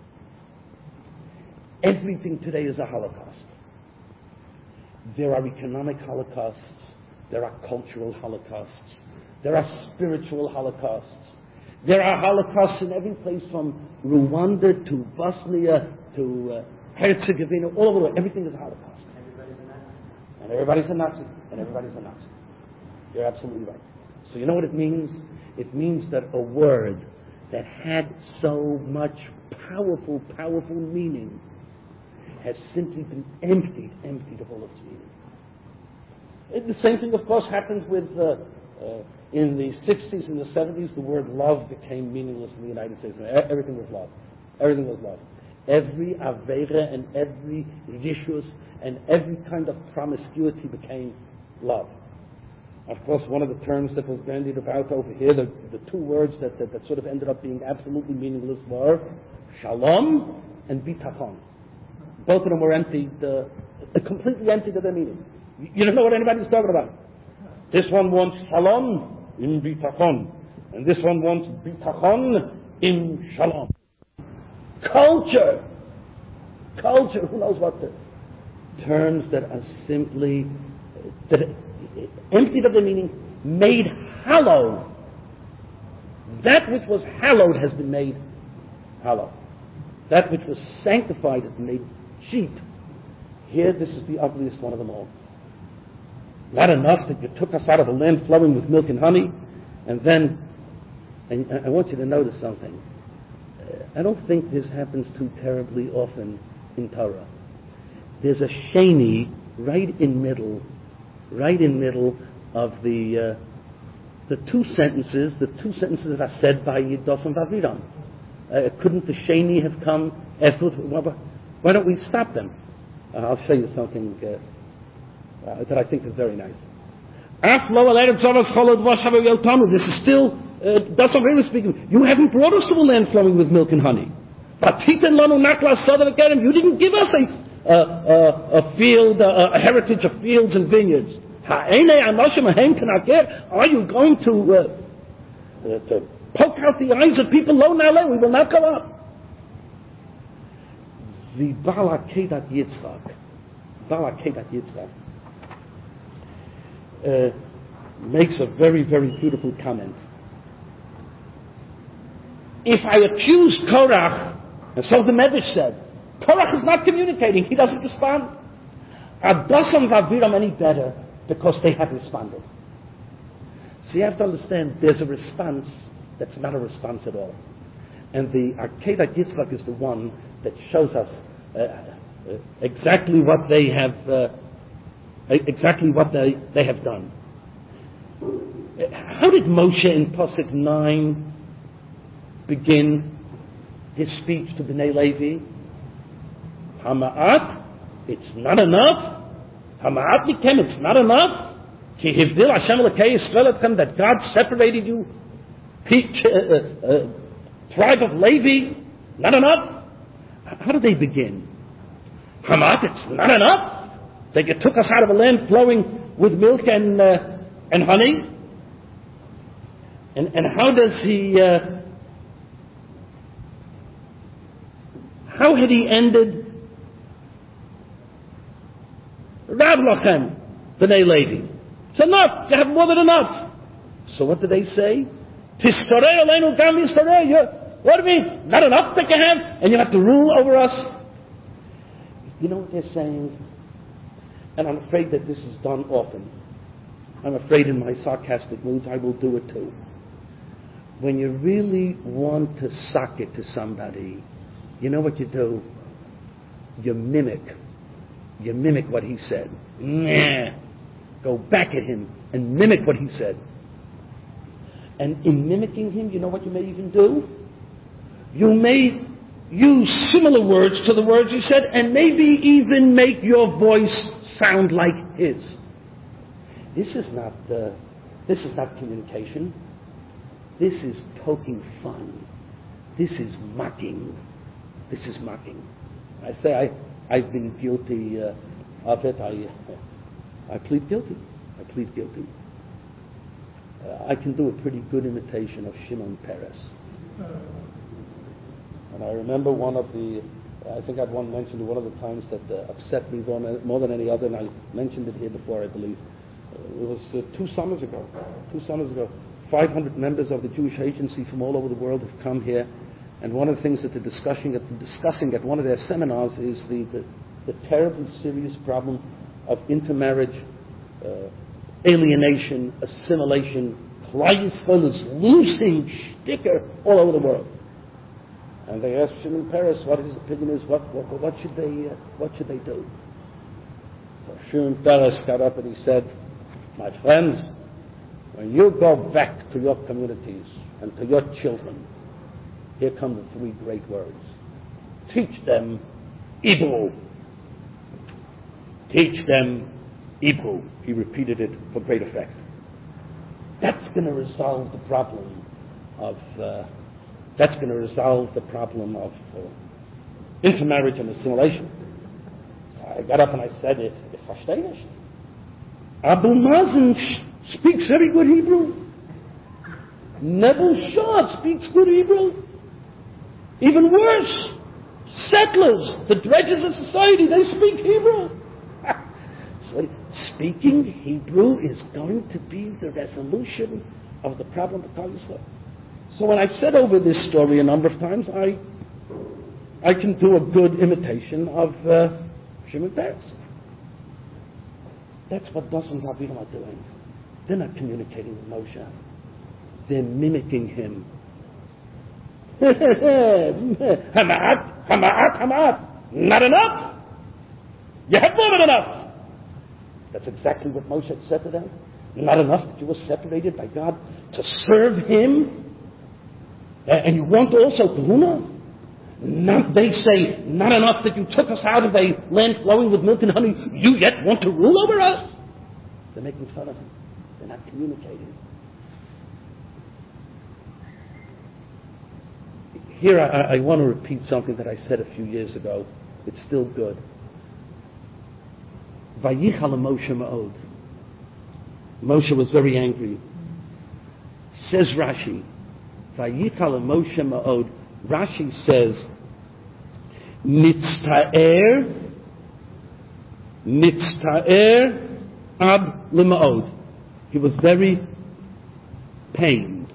Everything today is a Holocaust. There are economic holocausts, there are cultural holocausts, there are spiritual holocausts, there are holocausts in every place from Rwanda to Bosnia to uh, Herzegovina, all over the world. Everything is a holocaust. And everybody's a Nazi. And everybody's a Nazi. You're absolutely right. So you know what it means? It means that a word that had so much powerful, powerful meaning has simply been emptied, emptied of all its meaning. And the same thing, of course, happened with, uh, uh, in the sixties and the seventies, the word love became meaningless in the United States. Everything was love. Everything was love. Every avera and every rishus and every kind of promiscuity became love. Of course, one of the terms that was bandied about over here, the, the two words that, that, that sort of ended up being absolutely meaningless were shalom and bitachon. Both of them were emptied, uh, completely emptied of their meaning. You, you don't know what anybody's talking about. This one wants shalom in bitachon, and this one wants bitachon in shalom. Culture, culture, who knows what the terms that are simply that emptied of their meaning, made hollow. That which was hallowed has been made hollow. That which was sanctified has been made cheap. Here, this is the ugliest one of them all. Not enough that you took us out of a land flowing with milk and honey, and then, and I want you to notice something. I don't think this happens too terribly often in Torah. There's a sheni right in middle, right in middle of the uh, the two sentences, the two sentences that are said by Dasan Aviram. Uh, couldn't the Sheni have come? Why don't we stop them? Uh, I'll show you something uh, uh, that I think is very nice. This is still, uh, that's what we were speaking. You haven't brought us to a land flowing with milk and honey. You didn't give us a, uh, uh, a field, uh, a heritage of fields and vineyards. Are you going to, uh, uh, to poke out the eyes of people? Lo, now, we will not go up. The Baal HaKedat Yitzchak, Baal HaKedat Yitzchak, uh, makes a very, very beautiful comment. If I accuse Korach, and so the Medrash said, Korach is not communicating, he doesn't respond. It doesn't Aviram any better because they have responded. So you have to understand there's a response that's not a response at all. And the Akedat Yitzchak is the one that shows us uh, uh, exactly what they have uh, exactly what they, they have done. How did Moshe in Pasuk nine begin his speech to Bnei Levi? Hama'at, it's not enough. Hama'at mikem, it's not enough. Ki hivdil Hashem l'kei Yisrael etchem, that God separated you. Peach, uh, uh, uh, tribe of Levi, not enough. How did they begin? Hama'at, it's not enough. That you took us out of a land flowing with milk and uh, and honey. And and how does he? Uh, how had he ended? Rav lachem b'nei Levi. It's enough. You have more than enough. So what do they say? Tistarei aleinu gam yistarei. What do you mean? Not enough that you have, and you have to rule over us. You know what they're saying? And I'm afraid that this is done often. I'm afraid in my sarcastic moods I will do it too. When you really want to sock it to somebody, you know what you do? You mimic. You mimic what he said. Nah. Go back at him and mimic what he said. And in mimicking him, you know what you may even do? You may use similar words to the words he said, and maybe even make your voice sound like his. This is not uh, this is not communication. This is poking fun. This is mocking. This is mocking. I say I I've been guilty uh, of it. I uh, I plead guilty. I plead guilty. Uh, I can do a pretty good imitation of Shimon Peres. And I remember one of the, I think I'd one mentioned one of the times that uh, upset me more than any other, and I mentioned it here before, I believe. Uh, it was uh, two summers ago. Two summers ago. five hundred members of the Jewish Agency from all over the world have come here, and one of the things that they're discussing at, discussing at one of their seminars is the, the, the terribly serious problem of intermarriage, uh, alienation, assimilation. Klal Yisrael is losing shticker all over the world. And they asked Shimon Peres what his opinion is. What what, what should they uh, what should they do? So Shimon Peres got up and he said, "My friends, when you go back to your communities and to your children, here come the three great words: teach them Hebrew. Teach them Hebrew." He repeated it for great effect. That's going to resolve the problem of. Uh, That's going to resolve the problem of uh, intermarriage and assimilation. I got up and I said, "Ich verstehe nicht. Abu Mazen speaks very good Hebrew. Nebel Shah speaks good Hebrew. Even worse, settlers, the dredges of society, they speak Hebrew." So speaking Hebrew is going to be the resolution of the problem of Klal Yisrael. So when I've said over this story a number of times, I I can do a good imitation of uh, Shimon Peres. That's what Dosan Aviram are doing. They're not communicating with Moshe. They're mimicking him. Hama'at, hama'at, hama'at. Not enough. You have more than enough. That's exactly what Moshe said to them. Not enough that you were separated by God to serve him. And you want also kahuna? Not, they say, not enough that you took us out of a land flowing with milk and honey, you yet want to rule over us? They're making fun of him. They're not communicating. Here I, I want to repeat something that I said a few years ago. It's still good. Vayichal Moshe ma'od. Moshe was very angry. Says Rashi, Vayichal Moshe ma'od. Rashi says, Nitzta'er, Nitzta'er ab lema'od. He was very pained.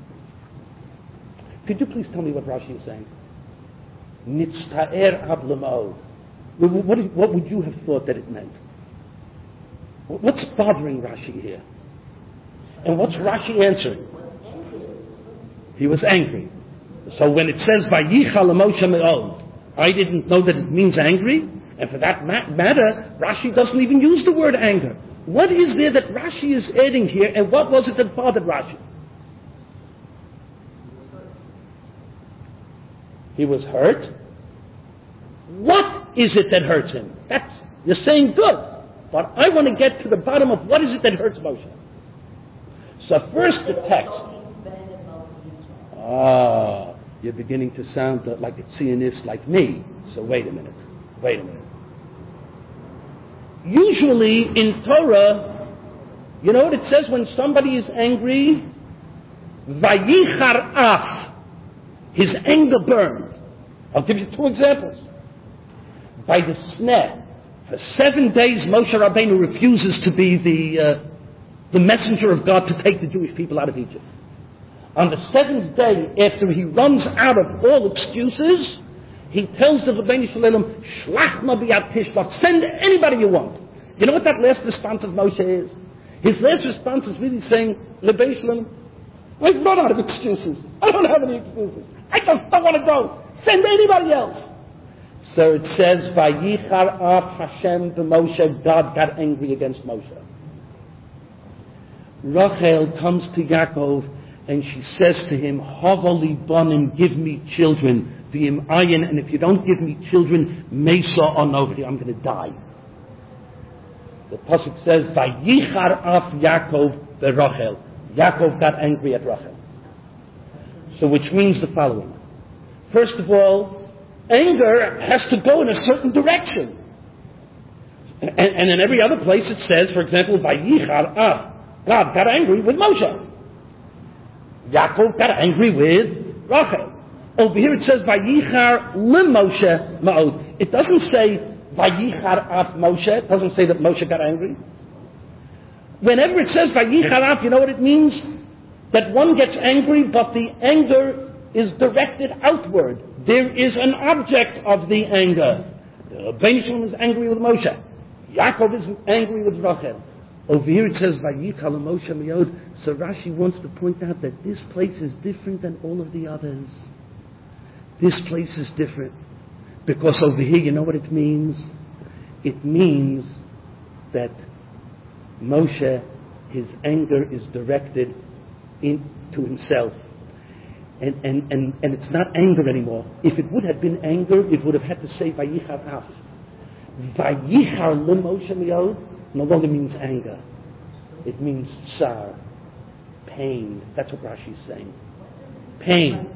Could you please tell me what Rashi is saying? Nitzta'er ab lema'od. What, what would you have thought that it meant? What's bothering Rashi here? And what's Rashi answering? He was angry. So when it says Vayichal Moshe me'od, I didn't know that it means angry, and for that ma- matter, Rashi doesn't even use the word anger. What is there that Rashi is adding here, and what was it that bothered Rashi? He was hurt. What is it that hurts him? That's, you're saying good, but I want to get to the bottom of what is it that hurts Moshe. So first the text. Ah. You're beginning to sound like a Zionist like me. So wait a minute. Wait a minute. Usually in Torah, you know what it says when somebody is angry? Vayichar af. His anger burned. I'll give you two examples. By the sneh, for seven days Moshe Rabbeinu refuses to be the, uh, the messenger of God to take the Jewish people out of Egypt. On the seventh day, after he runs out of all excuses, he tells the Rebbeinu Shalom, Shlach ma biyad tishbach, send anybody you want. You know what that last response of Moshe is? His last response is really saying, Rebbeinu Shalom, I've run out of excuses. I don't have any excuses. I just don't want to go. Send anybody else. So it says, Vayichar af Hashem b'Moshe, God got angry against Moshe. Rachel comes to Yaakov, and she says to him, Havali banim, give me children, v'im ayin, and if you don't give me children, mesa onovri, I'm going to die. The pasuk says, Vayichar af Yaakov v'Rachel. Yaakov got angry at Rachel. So which means the following. First of all, anger has to go in a certain direction. And, and in every other place it says, for example, Vayichar af, God got angry with Moshe. Yaakov got angry with Rachel. Over here it says Vayichar leMoshe ma'od. It doesn't say Vayichar af Moshe. It doesn't say that Moshe got angry. Whenever it says Vayichar af, you know what it means? That one gets angry, but the anger is directed outward. There is an object of the anger. Benjamin is angry with Moshe. Yaakov is angry with Rachel. Over here it says Vayichar leMoshe ma'od. So Rashi wants to point out that this place is different than all of the others. This place is different. Because over here, you know what it means? It means that Moshe, his anger is directed into himself. And, and, and, and it's not anger anymore. If it would have been anger, it would have had to say Vayichar af. Vayichar leMoshe ma'od no longer means anger. It means tsar. Pain. That's what Rashi is saying. Pain.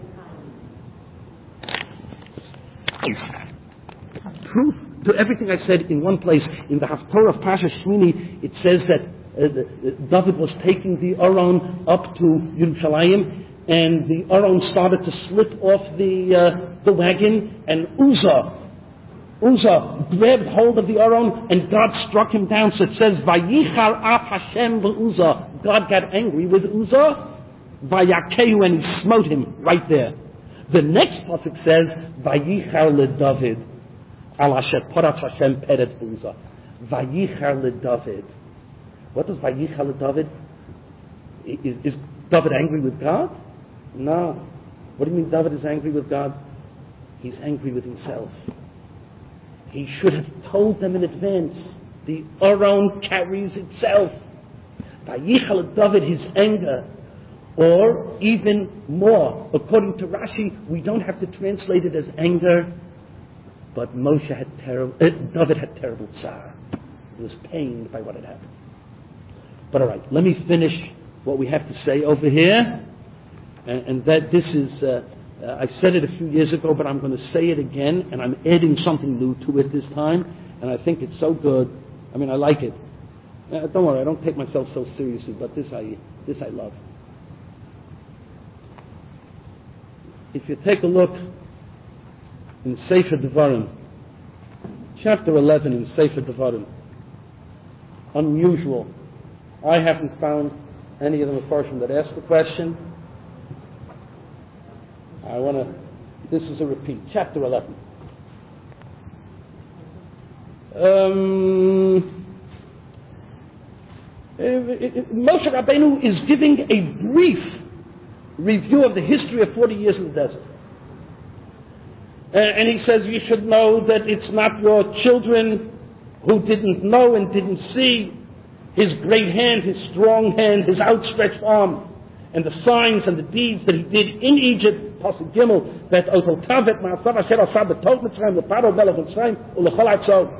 Proof to everything I said in one place. In the Haftorah of Pasha Shmini, it says that uh, the, uh, David was taking the Aron up to Yerushalayim, and the Aron started to slip off the uh, the wagon, and Uzzah Uzzah grabbed hold of the Aron, and God struck him down. So it says, Vayichar af Hashem v'Uzzah. God got angry with Uzzah, Vayakehu, and he smote him right there. The next pasuk says, Vayichar leDavid, al asher poratz Hashem peret Uzzah. Vayichar leDavid. What does Vayichar leDavid? Is, is David angry with God? No. What do you mean David is angry with God? He's angry with himself. He should have told them in advance. The Aron carries itself. Vayichal David, his anger Or even more, according to Rashi, we don't have to translate it as anger, but Moshe had terrible, uh, David had terrible tsar. He was pained by what had happened. But all right, let me finish what we have to say over here, and, and that this is, uh, uh, I said it a few years ago, but I'm going to say it again, and I'm adding something new to it this time, and I think it's so good. I mean, I like it. Uh, don't worry, I don't take myself so seriously, but this I, this I love. If you take a look in Sefer Devarim, chapter eleven in Sefer Devarim, unusual. I haven't found any of the Mepharshim that asked the question. I want to, this is a repeat, chapter eleven. Um, Moshe Rabbeinu is giving a brief review of the history of forty years in the desert. Uh, and he says you should know that it's not your children who didn't know and didn't see his great hand, his strong hand, his outstretched arm, and the signs and the deeds that he did in Egypt, Pasuk Gimel, that Oto Tavet Ma'asav Asher Asab B'Tov Mitzrayim, L'Paro Melech Mitzrayim, U'Lechol Atzov.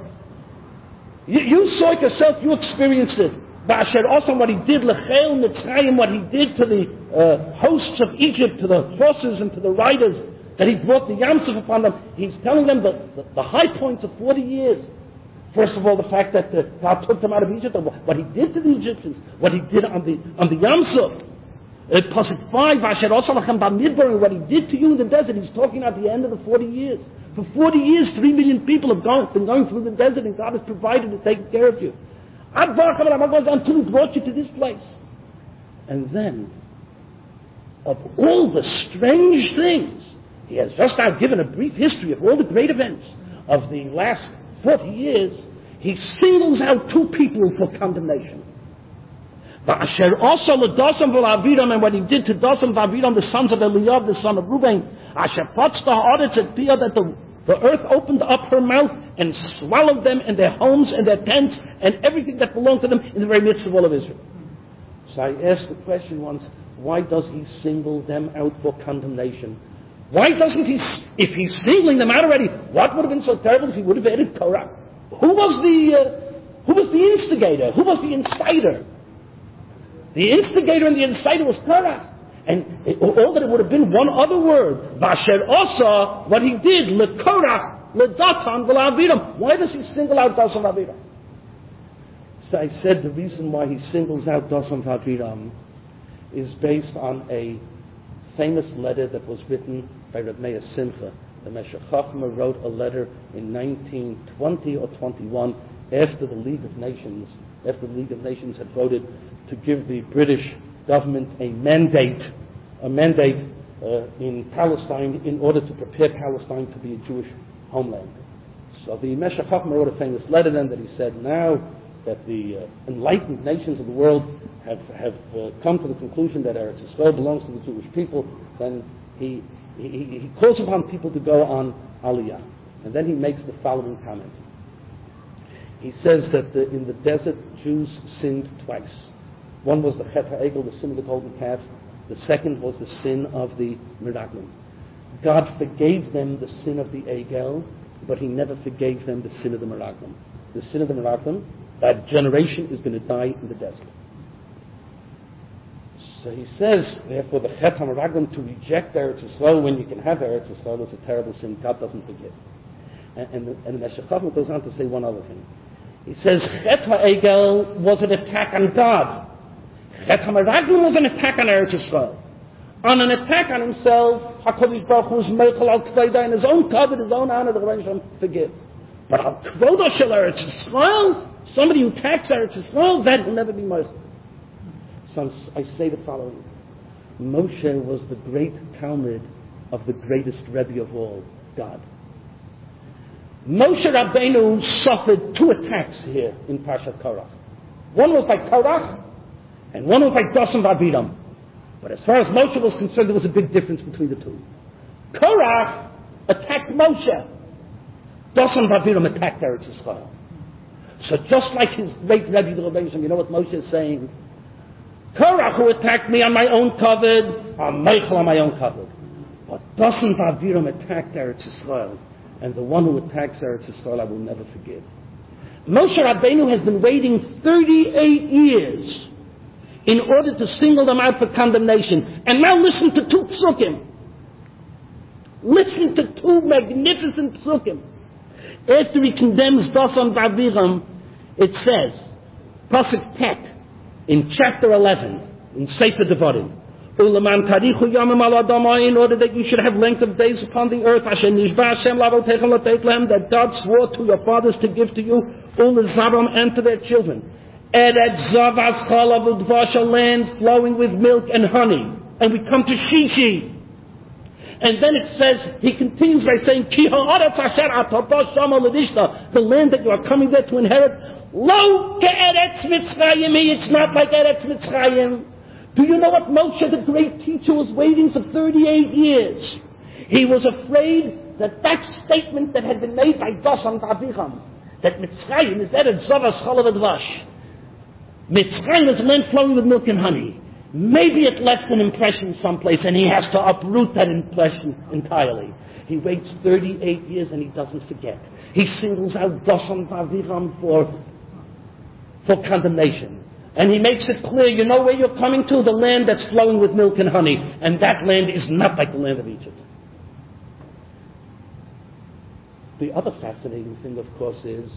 You saw it yourself, you experienced it. Ba'asher also what he did, L'Chel Mitzrayim, what he did to the uh, hosts of Egypt, to the horses and to the riders, that he brought the Yamsuf upon them. He's telling them the, the, the high points of forty years. First of all, the fact that uh, God took them out of Egypt, what he did to the Egyptians, what he did on the on the Yamsuf. Uh, Pasuk five, Asher also Lachem B'Midbar, what he did to you in the desert. He's talking at the end of the forty years. For forty years, three million people have gone, been going through the desert, and God has provided and taken care of you. Until he brought you to this place. And then, of all the strange things, he has just now given a brief history of all the great events of the last forty years. He singles out two people for condemnation. Asher also L'Dosam V'Aviram, and what he did to Dosam V'Aviram, the sons of Eliyav, the son of Reuben, Asher Potz the Haaretz et Pia, that the, the earth opened up her mouth and swallowed them and their homes and their tents and everything that belonged to them in the very midst of all of Israel. So I asked the question once, why does he single them out for condemnation? Why doesn't he, if he's singling them out already, what would have been so terrible if he would have added Korah? Who was the, uh, who was the instigator? Who was the inciter? The instigator and the inciter was Korah. And it, all that it would have been one other word. Vasher Osa, what he did, LeKorah, LeDatan, VeLaviram. Why does he single out Datan Vaviram? So I said the reason why he singles out Datan Vaviram is based on a famous letter that was written by Reb Meir Simcha. The Meshech Chochmah wrote a letter in nineteen twenty or twenty-one after the League of Nations, after the League of Nations had voted to give the British government a mandate, a mandate uh, in Palestine in order to prepare Palestine to be a Jewish homeland. So the Meshech Chochmah wrote a famous letter then that he said, now that the uh, enlightened nations of the world have, have uh, come to the conclusion that Eretz Yisrael belongs to the Jewish people, then he, he, he calls upon people to go on Aliyah. And then he makes the following comment. He says that the, in the desert, Jews sinned twice. One was the Chet HaEgel, the sin of the golden calf. The second was the sin of the Meraglim. God forgave them the sin of the Egel, but he never forgave them the sin of the Meraglim. The sin of the Meraglim, that generation is going to die in the desert. So he says, therefore, the Chet HaMeraglim, to reject Eretz Yisrael when you can have Eretz Yisrael, is a terrible sin. God doesn't forgive. And, and, the, and the Meshech Chochmah goes on to say one other thing. He says, Chet HaEgel was an attack on God. Chet HaMeraglim was an attack on Eretz Yisrael. On an attack on himself, HaKadosh Baruch Hu was meichel al kvoda, in his own covet, his own honor, the Rebbeinu Shalom forgive. But al kvoda shel Eretz Yisrael, somebody who attacks Eretz Yisrael, that will never be meichel. So I say the following. Moshe was the great Talmud of the greatest Rebbe of all, God. Moshe Rabbeinu suffered two attacks here in Parshat Korach. One was by Korach, and one was by Datan Vaviram. But as far as Moshe was concerned, there was a big difference between the two. Korach attacked Moshe. Datan Vaviram attacked Eretz Yisrael. So just like his great Rebbe, the Rebbeinu, you know what Moshe is saying? Korach, who attacked me on my own covered, I'm Michael on my own covered. But doesn't Aviram attack Eretz Yisrael? And the one who attacks Eretz Yisrael I will never forgive. Moshe Rabbeinu has been waiting thirty-eight years in order to single them out for condemnation. And now listen to two psukim. Listen to two magnificent psukim. After he condemns Dasan Aviram, it says, Pasuk Tet, in chapter eleven, in Sefer Devarim, Ulaman tarichu yamim al adama, in order that you should have length of days upon the earth, Hashem nishba Hashem lavotechem lateitlem, that God swore to your fathers to give to you, ulazabam, and to their children. Eretz zavas chalav udvash, a land flowing with milk and honey. And we come to Shishi. And then it says, he continues by saying, Ki ha'aretz asher atata shama l'dishta, the land that you are coming there to inherit, lo ke'eretz Mitzrayim, it's not like Eretz Mitzrayim. Do you know what Moshe, the great teacher, was waiting for thirty-eight years? He was afraid that that statement that had been made by Dasan Aviram, that Mitzrayim is Eretz Zavas Chalav Advash, Mitzrayim is a land flowing with milk and honey. Maybe it left an impression someplace and he has to uproot that impression entirely. He waits thirty-eight years and he doesn't forget. He singles out Dasan Aviram for, for condemnation. And he makes it clear, you know where you're coming to? The land that's flowing with milk and honey. And that land is not like the land of Egypt. The other fascinating thing, of course, is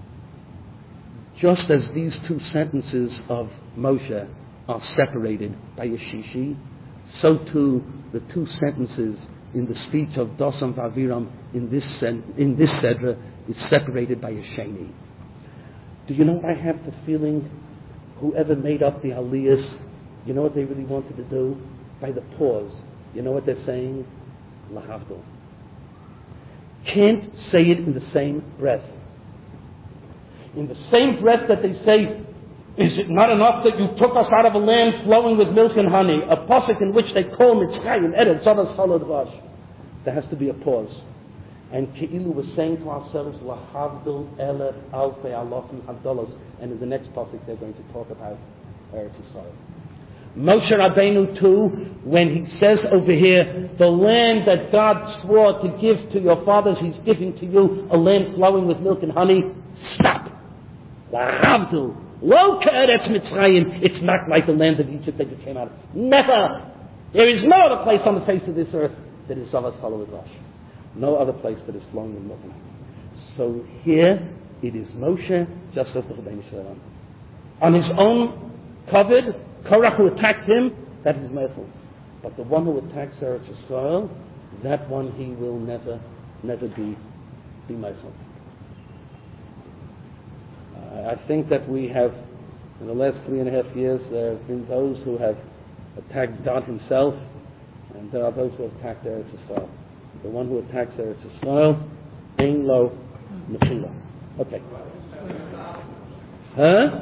just as these two sentences of Moshe are separated by a shishi, so too the two sentences in the speech of Dasan Aviram in this sen- in this Sedra is separated by a sheni. Do you know what I have the feeling? Whoever made up the aliyahs, you know what they really wanted to do? By the pause, you know what they're saying? Lahavdil. Can't say it in the same breath. In the same breath that they say, is it not enough that you took us out of a land flowing with milk and honey, a pasuk in which they call Mitzrayim, Eretz Zavas Chalav Advash. There has to be a pause. And Ke'ilu was saying to ourselves, Lahavdil Elef Alfei Alofim Havdalos. And in the next topic they're going to talk about Eretz Yisrael. Moshe Rabbeinu too, when he says over here, the land that God swore to give to your fathers, he's giving to you, a land flowing with milk and honey. Stop! Lahavdil Lo Ke'eretz Mitzrayim. It's not like the land of Egypt that you came out of. Never! There is no other place on the face of this earth that is Zavas Chalav Advash. No other place that is flowing with milk and honey. So here, it is Moshe, just as the Rebbeinu Shalom. On his own covered, Korach who attacked him, that is merciful. But the one who attacks Eretz Yisrael, that one he will never, never be, be merciful. Uh, I think that we have, in the last three and a half years, there have been those who have attacked God himself, and there are those who have attacked Eretz Yisrael. The one who attacks Eretz Yisrael, Ein Lo Nefila. Okay. Huh?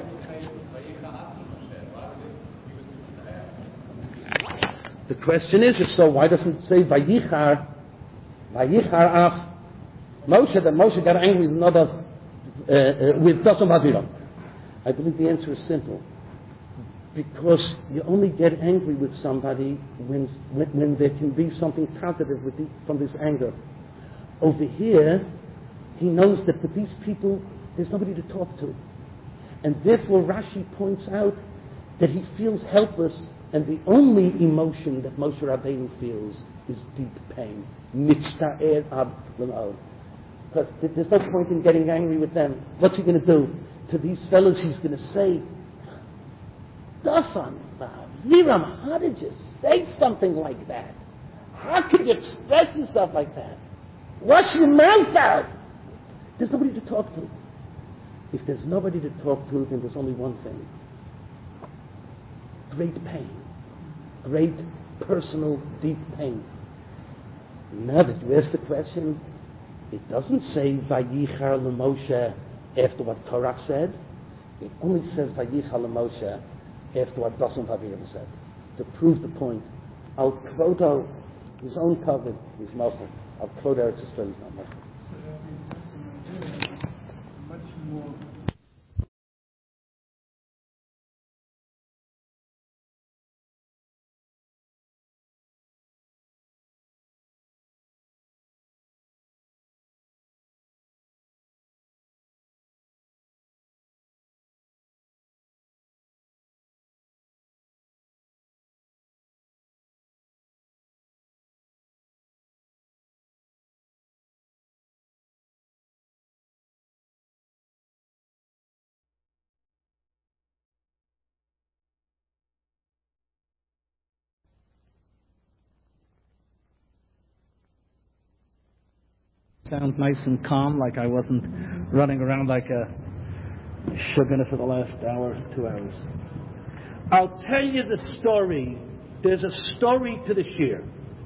The question is, if so, why doesn't it say Vayichar, Vayichar Af Moshe, that Moshe got angry with another, uh, uh, with Dasan Aviram? I believe the answer is simple. Because you only get angry with somebody when, when, when there can be something positive with the, from this anger. Over here, he knows that with these people, there's nobody to talk to. And therefore Rashi points out that he feels helpless, and the only emotion that Moshe Rabbeinu feels is deep pain. Mitzta'er ab l'ma'od. Because there's no point in getting angry with them. What's he going to do? To these fellows he's going to say, Dasan Aviram, how did you say something like that? How could you express yourself like that? Wash your mouth out! There's nobody to talk to. If there's nobody to talk to, then there's only one thing. Great pain. Great personal, deep pain. Now that you ask the question, it doesn't say Vayichar l'Moshe after what Korach said. It only says Vayichar l'Moshe after what Dasan Aviram said. To prove the point, Al Kroto, his own covenant is Muslim. Al Kroto Eretz Yisrael is not Muslim. Much more sound nice and calm, like I wasn't running around like a sugar for the last hour, two hours. I'll tell you the story. There's a story to the shir.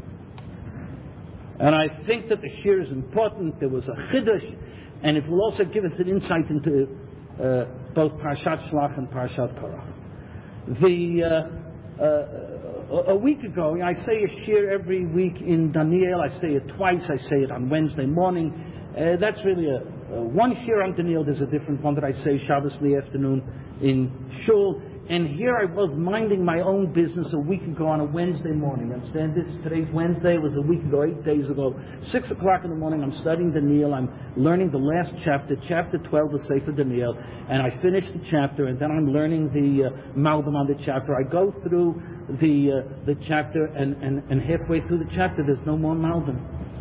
And I think that the shir is important. There was a chiddush, and it will also give us an insight into uh, both Parshat Shlach and Parshat Korach. The uh, uh, a week ago, I say a shir every week in Daniel. I say it twice. I say it on Wednesday morning. Uh, that's really a, a one shir on Daniel. There's a different one that I say Shabbos in the afternoon in Shul. And here I was minding my own business a week ago on a Wednesday morning. Understand this? Today's Wednesday. It was a week ago, eight days ago. Six o'clock in the morning, I'm studying Daniel. I'm learning the last chapter, chapter twelve of Sefer Daniel. And I finish the chapter, and then I'm learning the uh, Malbim on the chapter. I go through the uh, the chapter, and, and, and halfway through the chapter, there's no more Malbim.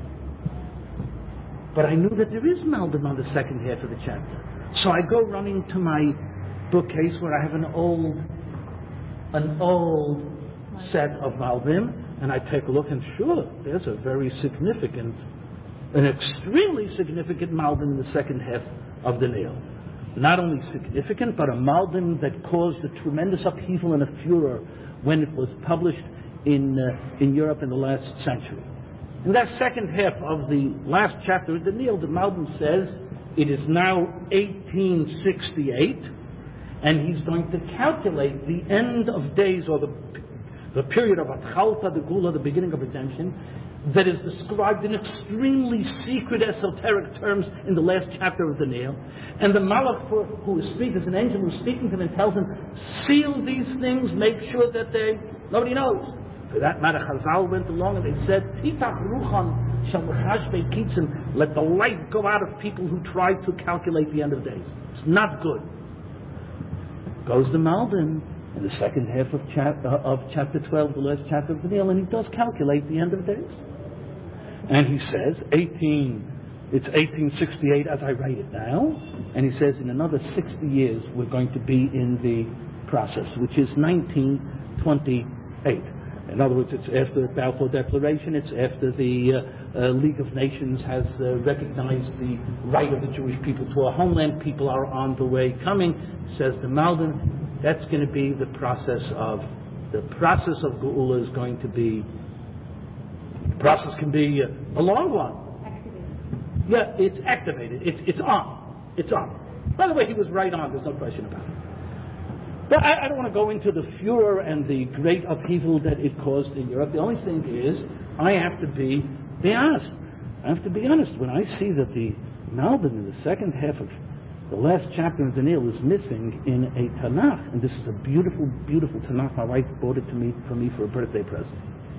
But I knew that there is Malbim on the second half of the chapter. So I go running to my bookcase where I have an old an old set of Malbim, and I take a look, and sure, there's a very significant, an extremely significant Malbim in the second half of Daniel. Not only significant, but a Malbim that caused a tremendous upheaval and a furor when it was published in uh, in Europe in the last century. In that second half of the last chapter of Daniel, the Malbim says it is now eighteen sixty-eight, and he's going to calculate the end of days, or the, the period of Atchalta, the Gula, the beginning of redemption, that is described in extremely secret, esoteric terms in the last chapter of Daniel. And the Malach who is speaking, is an angel who's speaking to him and tells him, seal these things, make sure that they, nobody knows. For that matter, Chazal went along and they said, Pitach Ruchan shel mechashbei kitzim, let the light go out of people who try to calculate the end of days. It's not good. Goes the Malbim in the second half of, chap- uh, of chapter twelve, the last chapter of Daniel, and he does calculate the end of days. And he says, eighteen, it's eighteen sixty-eight as I write it now, and he says in another sixty years we're going to be in the process, which is nineteen twenty-eight. In other words, it's after the Balfour Declaration, it's after the uh, uh, League of Nations has uh, recognized the right of the Jewish people to a homeland. People are on the way coming, says the Malbim. That's going to be the process of, the process of Geula is going to be, the process can be uh, a long one. Activated. Yeah, it's activated. It's, it's on. It's on. By the way, he was right on, there's no question about it. But I, I don't want to go into the furor and the great upheaval that it caused in Europe. The only thing is, I have to be, be honest. I have to be honest. When I see that the Malbim in the second half of the last chapter of Daniel is missing in a Tanakh, and this is a beautiful, beautiful Tanakh. My wife bought it to me for me for a birthday present.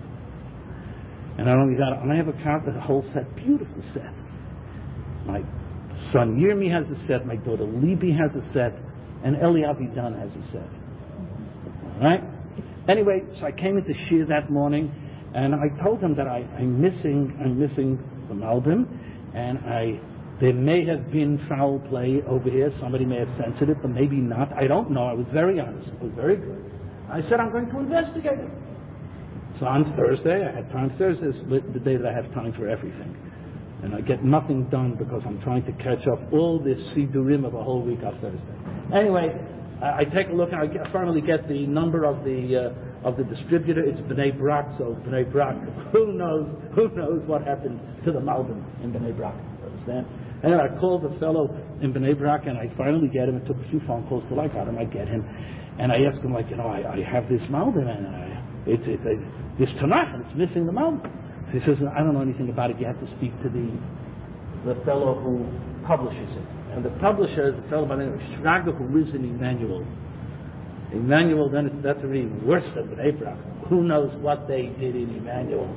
And not only that, I have a copy of the whole set, beautiful set. My son Yirmi has a set. My daughter Libby has a set. And Eli Avidan has a set. All right? Anyway, so I came into Shir that morning, and I told him that I, I'm missing, I'm missing the Malbim, and I, there may have been foul play over here. Somebody may have censored it, but maybe not. I don't know. I was very honest. It was very good. I said I'm going to investigate it. So on Thursday, I had time. Thursday is the day that I have time for everything. And I get nothing done because I'm trying to catch up all this sidurim of a whole week on Thursday. Anyway, I, I take a look and I get, finally get the number of the uh, of the distributor. It's Bnei Brak, so Bnei Brak. Who knows? Who knows what happened to the Malbim in Bnei Brak? Understand? And then I called the fellow in Bnei Brak, and I finally get him. It took a few phone calls till I got him. I get him, and I ask him, like, you know, I, I have this Malbim, and I, it's it, it, this Tanakh, and it's missing the Malbim. He says, I don't know anything about it. You have to speak to the the fellow who publishes it. And the publisher is a fellow by the name of Shraga, who lives in Emmanuel. Emmanuel, then it's, that's already worse than Bnei Brak. Who knows what they did in Emmanuel?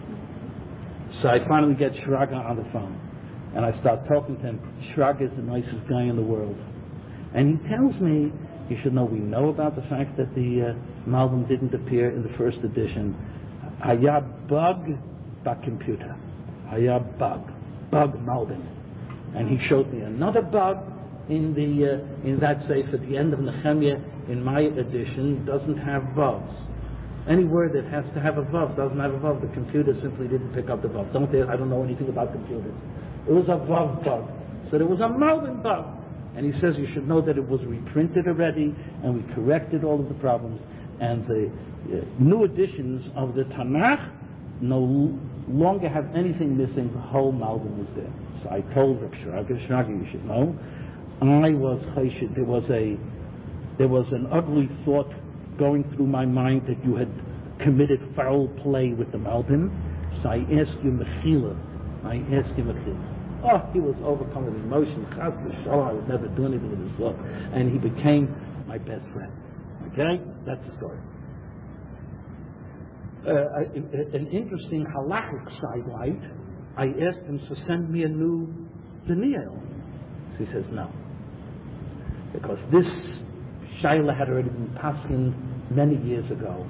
So I finally get Shraga on the phone. And I start talking to him. Shraga is the nicest guy in the world. And he tells me, you should know, we know about the fact that the uh, Malbim didn't appear in the first edition. Haya bug ba computer. Haya bug. Bug Malbim. And he showed me another bug in the uh, in that safe at the end of Nehemiah. In my edition, doesn't have vavs. Any word that has to have a vav doesn't have a vav. The computer simply didn't pick up the vav. Don't they? I don't know anything about computers. It was a vav bug. So there was a Malbim bug. And he says you should know that it was reprinted already, and we corrected all of the problems. And the uh, new editions of the Tanakh no longer have anything missing. The whole Malbim is there. So I told Reb Shraga, Shraga, you should know, I was chayshid. There was a there was an ugly thought going through my mind that you had committed foul play with the Malbim. So I asked you mechila. I asked you mechila. Oh, he was overcome with emotion. Chas v'shalom, I would never do anything of this sort. And he became my best friend. Okay? That's the story. Uh, an interesting halachic sidelight, I asked him to send me a new Daniel. So he says no. Because this Shaila had already been passing many years ago.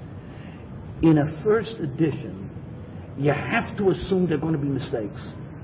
In a first edition, you have to assume there are going to be mistakes.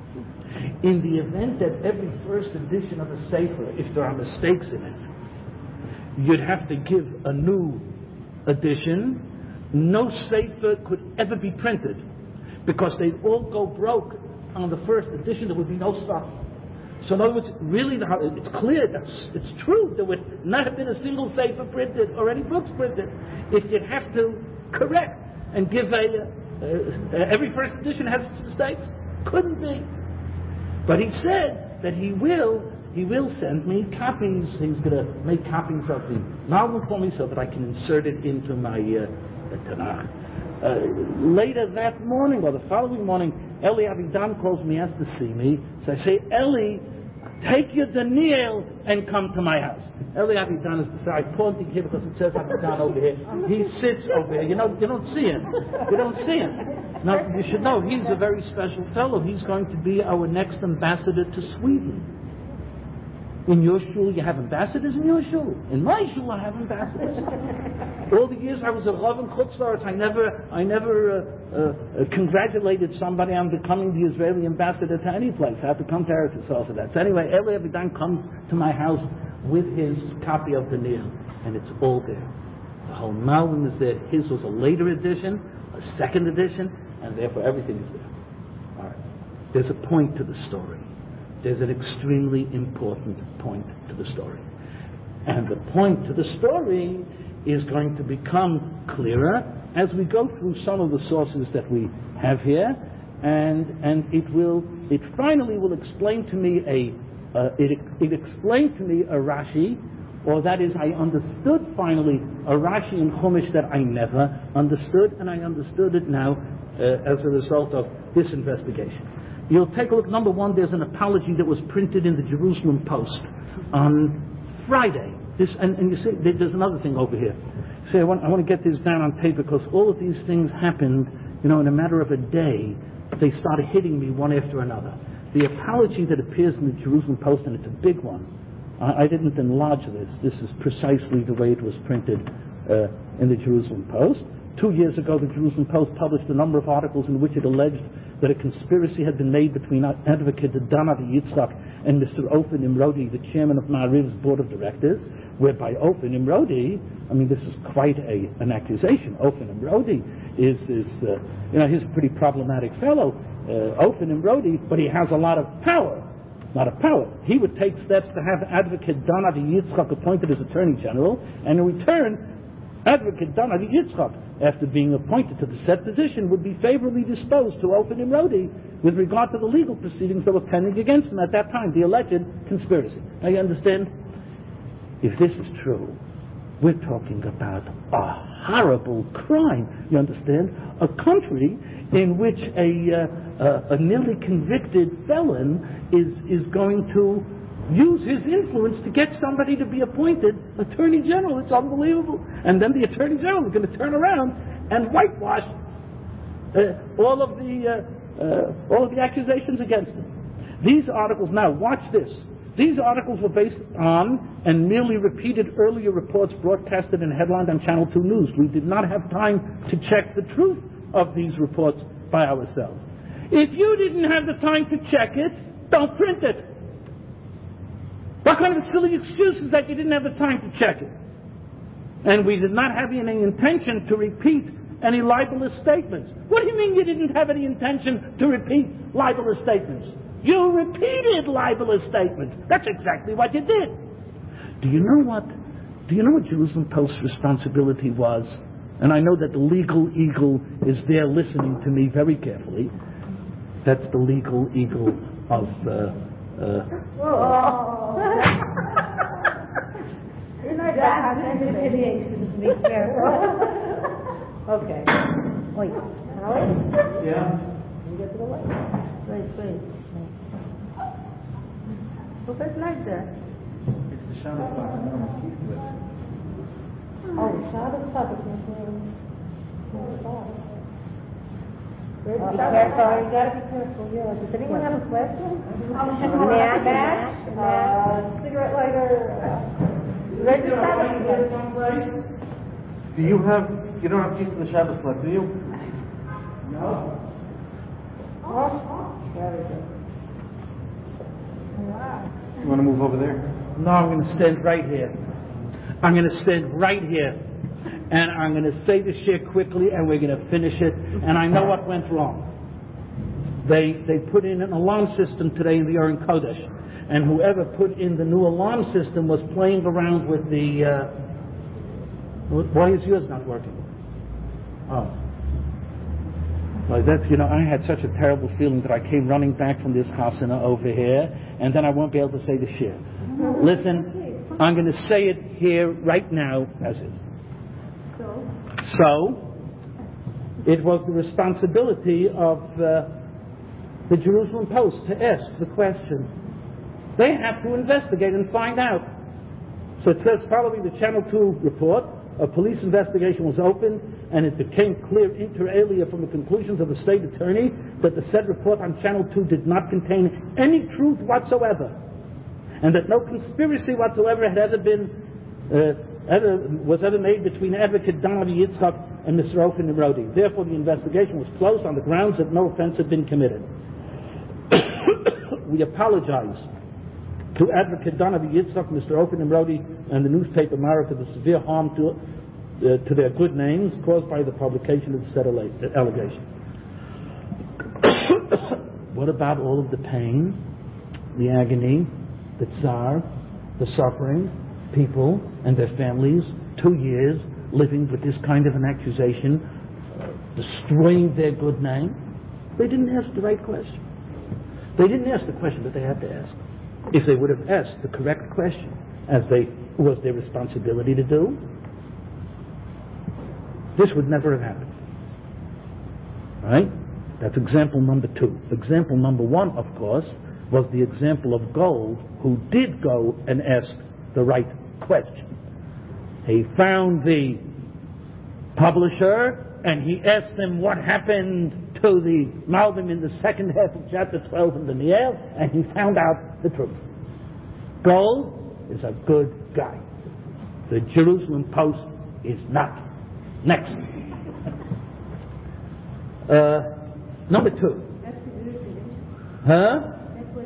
In the event that every first edition of a Sefer, if there are mistakes in it, you'd have to give a new edition. No Sefer could ever be printed because they'd all go broke on the first edition. There would be no stuff. So in other words, really, the, it's clear, that's, it's true. There would not have been a single Sefer printed or any books printed if you'd have to correct and give a, uh, uh, every first edition has its mistakes. Couldn't be. But he said that he will, he will send me copies. He's going to make copies of the novel for me so that I can insert it into my uh, Tanakh. Uh, later that morning or the following morning, Eli Avidan calls me, has to see me. So I say, Eli, take your Daniel and come to my house. Eli Avidan is beside, I pointing here because it says Avidan over here. He sits over here. You know, you don't see him. You don't see him. Now, you should know, he's a very special fellow. He's going to be our next ambassador to Sweden. In your shul, you have ambassadors in your shul. In my shul, I have ambassadors. All the years I was a Rav in Chutz La'aretz, I never, I never uh, uh, congratulated somebody on becoming the Israeli ambassador to any place. I have to come to Eretz Yisrael for that. So anyway, Eli Avidan comes to my house with his copy of the Nil, and it's all there. The whole Malbim is there. His was a later edition, a second edition, and therefore everything is there. All right. There's a point to the story. There's an extremely important point to the story. And the point to the story is going to become clearer as we go through some of the sources that we have here, and and it will it finally will explain to me a uh, it it explained to me a Rashi, or that is, I understood finally a Rashi in Chumash that I never understood, and I understood it now uh, as a result of this investigation. You'll take a look. Number one, there's an apology that was printed in the Jerusalem Post on Friday. This, and, and you see, there's another thing over here. See, I want, I want to get this down on tape because all of these things happened, you know, in a matter of a day. They started hitting me one after another. The apology that appears in the Jerusalem Post, and it's a big one. I, I didn't enlarge this. This is precisely the way it was printed uh, in the Jerusalem Post. Two years ago, the Jerusalem Post published a number of articles in which it alleged that a conspiracy had been made between advocate Dana Yitzchak and Mister Ofer Nimrodi, the chairman of Ma'ariv's board of directors, whereby Ofer Nimrodi, I mean, this is quite a, an accusation. Ofer Nimrodi is, is uh, you know, he's a pretty problematic fellow, uh, Ofer Nimrodi, but he has a lot of power. A lot of power. He would take steps to have advocate Dana Yitzchak appointed as attorney general, and in return, advocate Dana Yitzchak, after being appointed to the said position, would be favorably disposed to Ofer Nimrodi with regard to the legal proceedings that were pending against him at that time, the alleged conspiracy. Now you understand? If this is true, we're talking about a horrible crime. You understand? A country in which a, uh, a, a nearly convicted felon is, is going to use his influence to get somebody to be appointed Attorney General. It's unbelievable. And then the Attorney General is going to turn around and whitewash uh, all of the uh, uh, all of the accusations against him. These articles, now watch this. These articles were based on and merely repeated earlier reports broadcasted and headlined on Channel two News. We did not have time to check the truth of these reports by ourselves. If you didn't have the time to check it, don't print it. What kind of a silly excuse is that you didn't have the time to check it? And we did not have any intention to repeat any libelous statements. What do you mean you didn't have any intention to repeat libelous statements? You repeated libelous statements. That's exactly what you did. Do you know what? Do you know what Jerusalem Post's responsibility was? And I know that the legal eagle is there listening to me very carefully. That's the legal eagle of. Uh, uh, Whoa! You know that affiliations be careful. Okay. Wait. Howard? yeah. You get to the light. Wait, wait. What's that light there? It's the Shabbos clock. I don't know if you Oh, Shabbos clock is not there. Be careful, you gotta be careful, yeah. Does anyone have a question? Match, match, uh, cigarette lighter, uh, red Shabbos. Do you have, you don't have keys to the Shabbos clock, do you? No. Oh, very good. Wow. You want to move over there? No, I'm going to stand right here. I'm going to stand right here. And I'm going to say the shir quickly, and we're going to finish it. And I know what went wrong. They they put in an alarm system today in the Aron Kodesh, and whoever put in the new alarm system was playing around with the. Uh, why is yours not working? Oh, well, that's you know I had such a terrible feeling that I came running back from this chasana over here, and then I won't be able to say the shir. Listen, I'm going to say it here right now as is. So, it was the responsibility of uh, the Jerusalem Post to ask the question. They have to investigate and find out. So it says, following the Channel two report, a police investigation was opened, and it became clear inter alia from the conclusions of the state attorney that the said report on Channel two did not contain any truth whatsoever, and that no conspiracy whatsoever had ever been uh, Ever, was ever made between advocate Donavi Yitzchak and Mister Ofen Nimrodi. Therefore, the investigation was closed on the grounds that no offense had been committed. We apologize to advocate Donavi Yitzchak, Mister Ofen Nimrodi, and the newspaper Mara for the severe harm to, uh, to their good names caused by the publication of the said allegation. What about all of the pain, the agony, the tsar, the suffering? People and their families, two years living with this kind of an accusation, uh, destroying their good name. They didn't ask the right question. They didn't ask the question that they had to ask. If they would have asked the correct question, as they was their responsibility to do, this would never have happened. Right? That's example number two. Example number one, of course, was the example of Gold, who did go and ask the right question. He found the publisher and he asked him what happened to the Malbim in the second half of chapter twelve in the Niel, and he found out the truth. Gold is a good guy. The Jerusalem Post is not. Next. Uh, number two. Huh?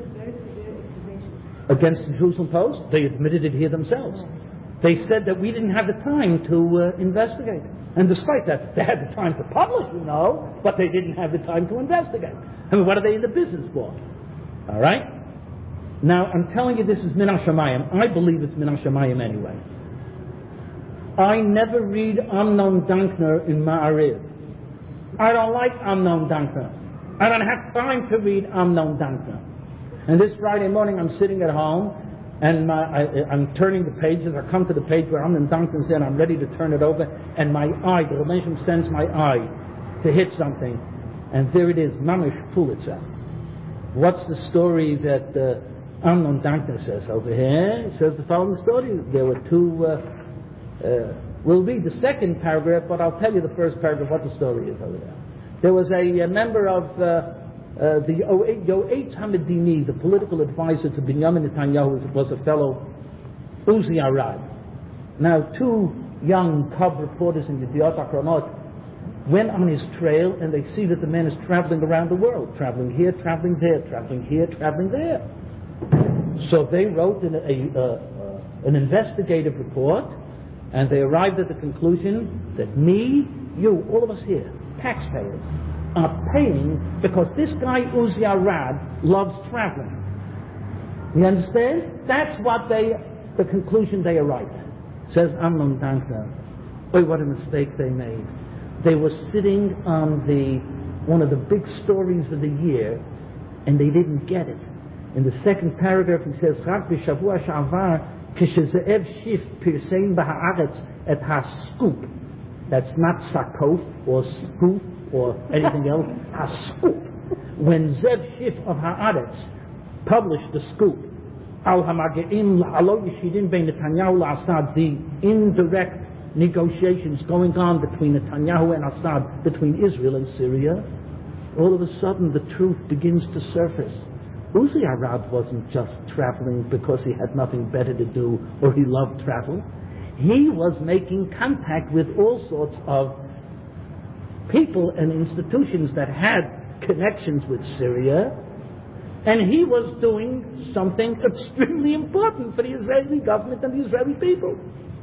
Against the Jerusalem Post? They admitted it here themselves. They said that we didn't have the time to uh, investigate. And despite that, they had the time to publish, you know, but they didn't have the time to investigate. I mean, what are they in the business for? All right? Now, I'm telling you this is Min HaShamayim. I believe it's Min HaShamayim anyway. I never read Amnon Dankner in Ma'ariv. I don't like Amnon Dankner. I don't have time to read Amnon Dankner. And this Friday morning, I'm sitting at home, and my, I, I'm turning the pages. I come to the page where Amnon Dankner's in. I'm ready to turn it over, and my eye, the Rebbeinu sends my eye to hit something, and there it is, Mamish Pulitzer. What's the story that uh, Amnon Dankner says over here? He says the following story. There were two. Uh, uh, we'll read the second paragraph, but I'll tell you the first paragraph what the story is over there. There was a, a member of. Uh, Uh, the Yoetz Hamedini, the political advisor to Binyamin Netanyahu, was a fellow Uzi Arad. Now, two young cub reporters in Yediot Ahronot went on his trail, and they see that the man is traveling around the world, traveling here, traveling there, traveling here, traveling there. So they wrote an, a, uh, an investigative report, and they arrived at the conclusion that me, you, all of us here, taxpayers, are paying because this guy Uzi Arad loves traveling. You understand? That's what they, the conclusion they arrived at. Says Amnon Dankner. Boy, what a mistake they made. They were sitting on the one of the big stories of the year, and they didn't get it. In the second paragraph, he says, "Rak b'shavua sha'avar kisheze'ev shif pirsein b'ha'aretz et ha'scoop." That's not sakof or scoop or anything else. Ha'scoop. When Zev Shif of Haaretz published the scoop, Al Hamageim La'alo Yishidin Bein Netanyahu La'Assad, the indirect negotiations going on between Netanyahu and Assad, between Israel and Syria, all of a sudden the truth begins to surface. Uzi Arad wasn't just traveling because he had nothing better to do or he loved travel. He was making contact with all sorts of people and institutions that had connections with Syria, and he was doing something extremely important for the Israeli government and the Israeli people.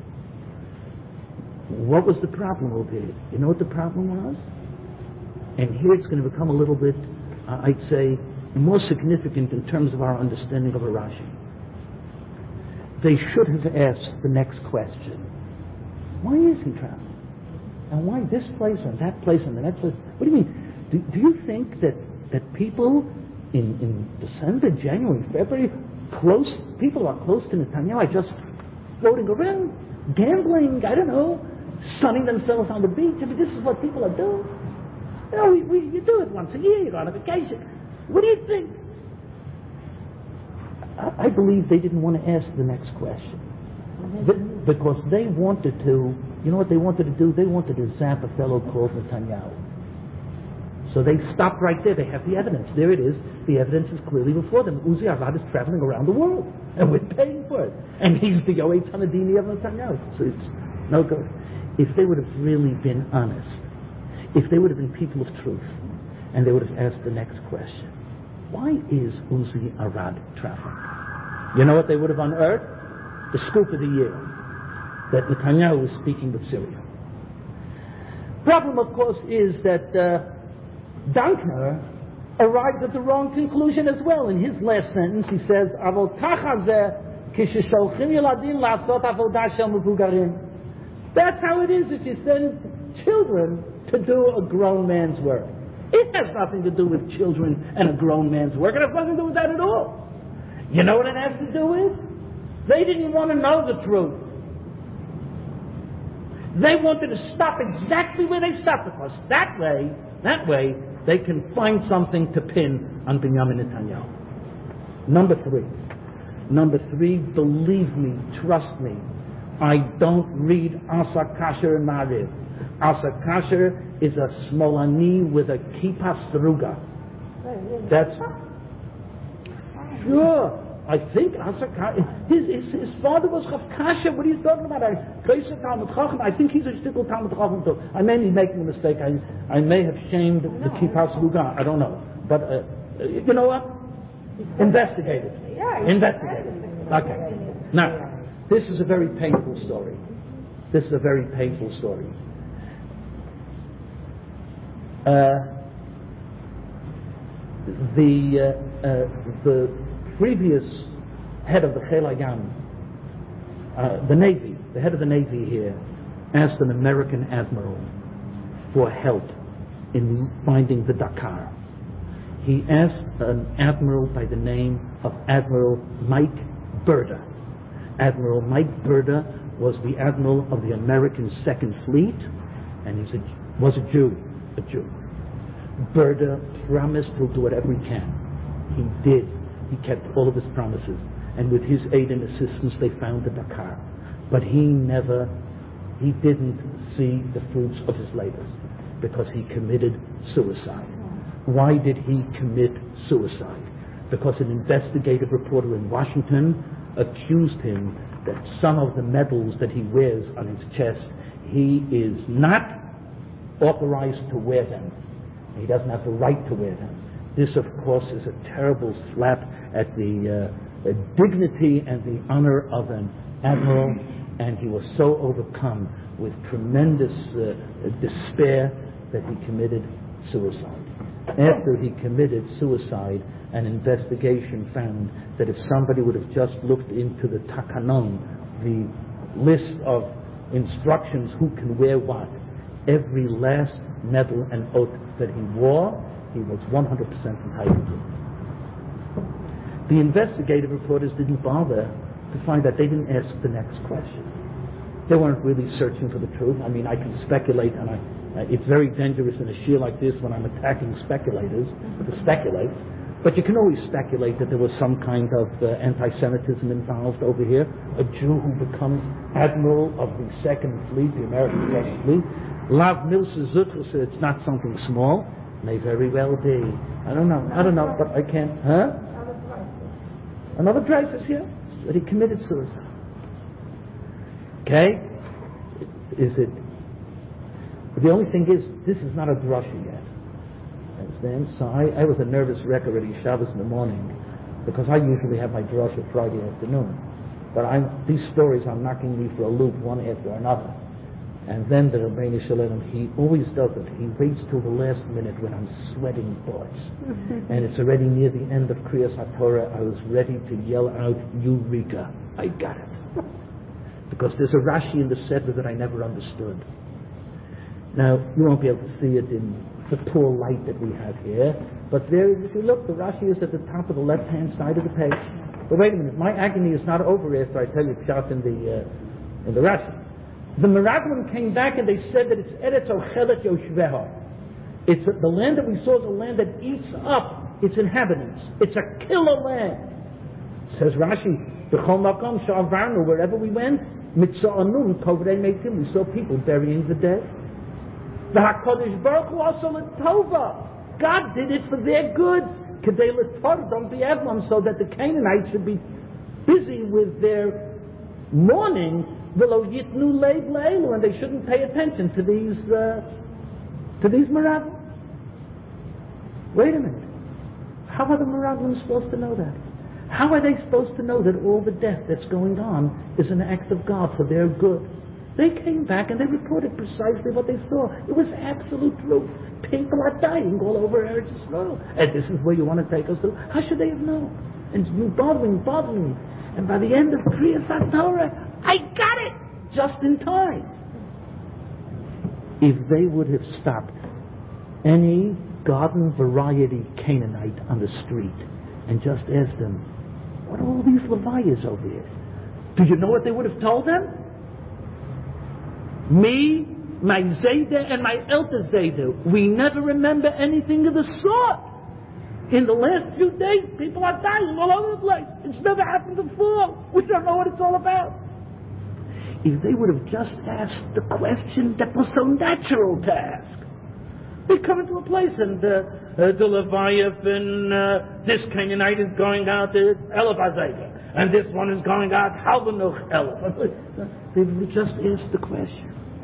What was the problem over here? You know what the problem was? And here it's going to become a little bit, uh, I'd say, more significant in terms of our understanding of a Rashi. They should have asked the next question. Why is he traveling? And why this place and that place and the next place? What do you mean? Do, do you think that, that people in, in December, January, February, close, people who are close to Netanyahu are just floating around, gambling, I don't know, sunning themselves on the beach? I mean, this is what people are doing. You know, we, we, you do it once a year, you go on a vacation. What do you think? I believe they didn't want to ask the next question. But, because they wanted to, you know what they wanted to do? They wanted to zap a fellow called Netanyahu. So they stopped right there. They have the evidence. There it is. The evidence is clearly before them. Uzi Arad is traveling around the world, and we're paying for it. And he's the Yoetz Hanadini of Netanyahu. So it's no good. If they would have really been honest, if they would have been people of truth, and they would have asked the next question, why is Uzi Arad traveling? You know what they would have unearthed? The scoop of the year, that Netanyahu was speaking with Syria. Problem, of course, is that uh, Dankner arrived at the wrong conclusion as well. In his last sentence, he says, that's how it is if you send children to do a grown man's work. It has nothing to do with children and a grown man's work. It has nothing to do with that at all. You know what it has to do with? They didn't want to know the truth. They wanted to stop exactly where they stopped, because that way, that way, they can find something to pin on Benjamin Netanyahu. Number three. Number three, believe me, trust me, I don't read Asa Kasher and Mariv. Asa Kasher is a Smolani with a kippah struga. That's sure. I think Asa Kasher, his, his, his father was Chav Kasher. What are you talking about? I, I think he's a shtickle Talmud Chacham too. I may be making a mistake. I, I may have shamed no, the kippah struga. I don't know. But uh, you know what? Investigate it. Yeah, Investigate it. Okay. Now, this is a very painful story. This is a very painful story. Uh, the uh, uh, the previous head of the Chel Hayam, uh, the Navy, the head of the Navy here, asked an American admiral for help in finding the Dakar. He asked an admiral by the name of Admiral Mike Burda. Admiral Mike Burda was the admiral of the American Second Fleet, and he was a Jew, a Jew. Burda promised he'll do whatever he can. He did. He kept all of his promises, and with his aid and assistance, they found the Dakar. But he never, he didn't see the fruits of his labors, because he committed suicide. Why did he commit suicide? Because an investigative reporter in Washington accused him that some of the medals that he wears on his chest, he is not authorized to wear them. He doesn't have the right to wear them. This, of course, is a terrible slap at the, uh, the dignity and the honor of an admiral, and he was so overcome with tremendous uh, despair that he committed suicide. After he committed suicide, an investigation found that if somebody would have just looked into the takanon, the list of instructions who can wear what, every last medal and oath that he wore, he was one hundred percent entitled to. The investigative reporters didn't bother to find that. They didn't ask the next question. They weren't really searching for the truth. I mean, I can speculate, and I, uh, it's very dangerous in a shiur like this when I'm attacking speculators to speculate. But you can always speculate that there was some kind of uh, anti-Semitism involved over here. A Jew who becomes admiral of the Second Fleet, the American Second Fleet. Lav Milsa Zutrus, it's not something small. May very well be. I don't know. I don't know, but I can't. Huh? Another crisis here? That he committed suicide. Okay? Is it? The only thing is, this is not a drasha yet. Understand? So I, I was a nervous wreck already Shabbos in the morning, because I usually have my drasha Friday afternoon. But I'm, these stories are knocking me for a loop one after another. And then the Rebbeinu Shalom, he always does it. He waits till the last minute when I'm sweating bullets. And it's already near the end of Kriyas HaTorah. I was ready to yell out, Eureka! I got it. Because there's a Rashi in the Seder that I never understood. Now, you won't be able to see it in the poor light that we have here. But there, if you look, the Rashi is at the top of the left-hand side of the page. But wait a minute, my agony is not over after I tell you Pshat in the, uh, in the Rashi. The Meraglim came back and they said that it's Eretz Ochelet Yoshveha. It's a, the land that we saw is a land that eats up its inhabitants. It's a killer land. Says Rashi, B'chol Makom Sha'avarnu, wherever we went, Mitza'anun Kovrei Meitim, we saw people burying the dead. The HaKadosh Baruch Hu also L'Tova. God did it for their good. Kedei L'Torah, don't be Evlam, so that the Canaanites should be busy with their mourning. V'lo yitnu leiv le'elu, and they shouldn't pay attention to these uh, to these Meraglim. Wait a minute. How are the Meraglim supposed to know that? How are they supposed to know that all the death that's going on is an act of God for their good? They came back and they reported precisely what they saw. It was absolute truth. People are dying all over Eretz Yisrael, and this is where you want to take us to. How should they have known? And you bothering, bothering me. And by the end of Kriyas HaTorah, I got it! Just in time. If they would have stopped any garden variety Canaanite on the street and just asked them, what are all these Levias over here? Do you know what they would have told them? Me, my Zayda, and my Elder Zayda, we never remember anything of the sort. In the last few days, people are dying all over the place. It's never happened before. We don't know what it's all about. If they would have just asked the question that was so natural to ask. They come into a place and uh, uh, the Leviathan, uh, this Canaanite is going out to Elef Azayda, and this one is going out Halbanuch Elef. They would have just asked the question.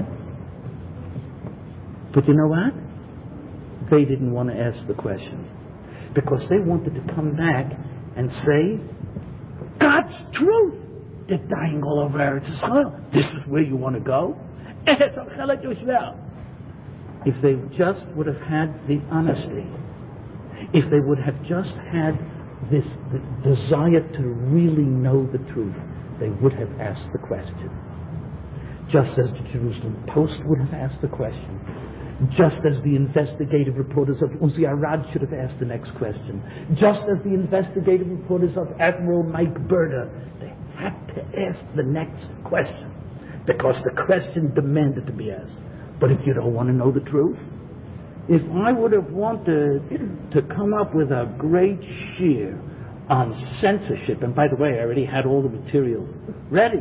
But you know what? They didn't want to ask the question. Because they wanted to come back and say, God's truth! They're dying all over Eretz Yisrael. This is where you want to go? If they just would have had the honesty, if they would have just had this the desire to really know the truth, they would have asked the question. Just as the Jerusalem Post would have asked the question. Just as the investigative reporters of Uzi Arad should have asked the next question. Just as the investigative reporters of Admiral Mike Berda, they had to ask the next question. Because the question demanded to be asked. But if you don't want to know the truth, if I would have wanted to come up with a great shiur on censorship, and by the way, I already had all the material ready.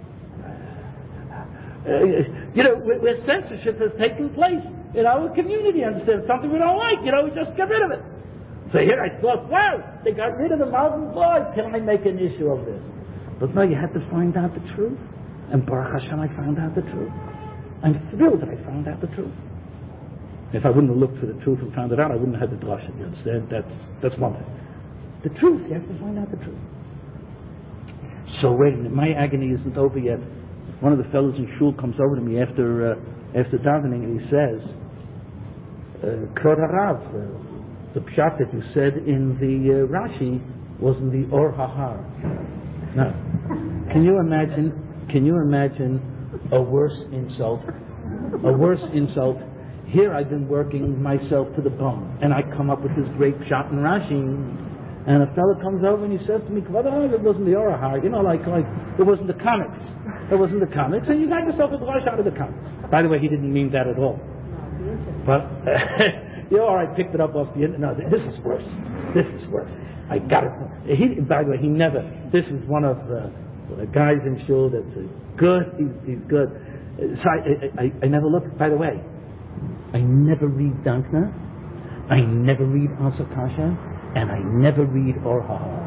Uh, you know, where, where censorship has taken place in our community, understand? Something we don't like, you know, we just get rid of it. So here I thought, wow, they got rid of the mountain boy. Can I make an issue of this? But no, you had to find out the truth. And Baruch Hashem, I found out the truth. I'm thrilled that I found out the truth. If I wouldn't have looked for the truth and found it out, I wouldn't have had the drasha. You understand? That's, that's one thing. The truth, you have to find out the truth. So wait a minute, my agony isn't over yet. One of the fellows in shul comes over to me after uh, after davening and he says, Kvod Harav, uh, the pshat that you said in the uh, Rashi was in the Or HaHar. Now, can you imagine, can you imagine a worse insult? A worse insult. Here I've been working myself to the bone, and I come up with this great pshat in Rashi, and a fellow comes over and he says to me, Kvod Harav, it wasn't the Or HaHar, you know, like, like, it wasn't the comics. It wasn't the comics, and you got yourself a brush out of the comics. By the way, he didn't mean that at all. But, you know, or I picked it up off the internet. No, this is worse. This is worse. I got it. He, by the way, he never, this is one of the, the guys in shul that's good, he's, he's good. So I, I, I never looked, by the way, I never read Dankner, I never read Asa Kasha, and I never read Or HaHar.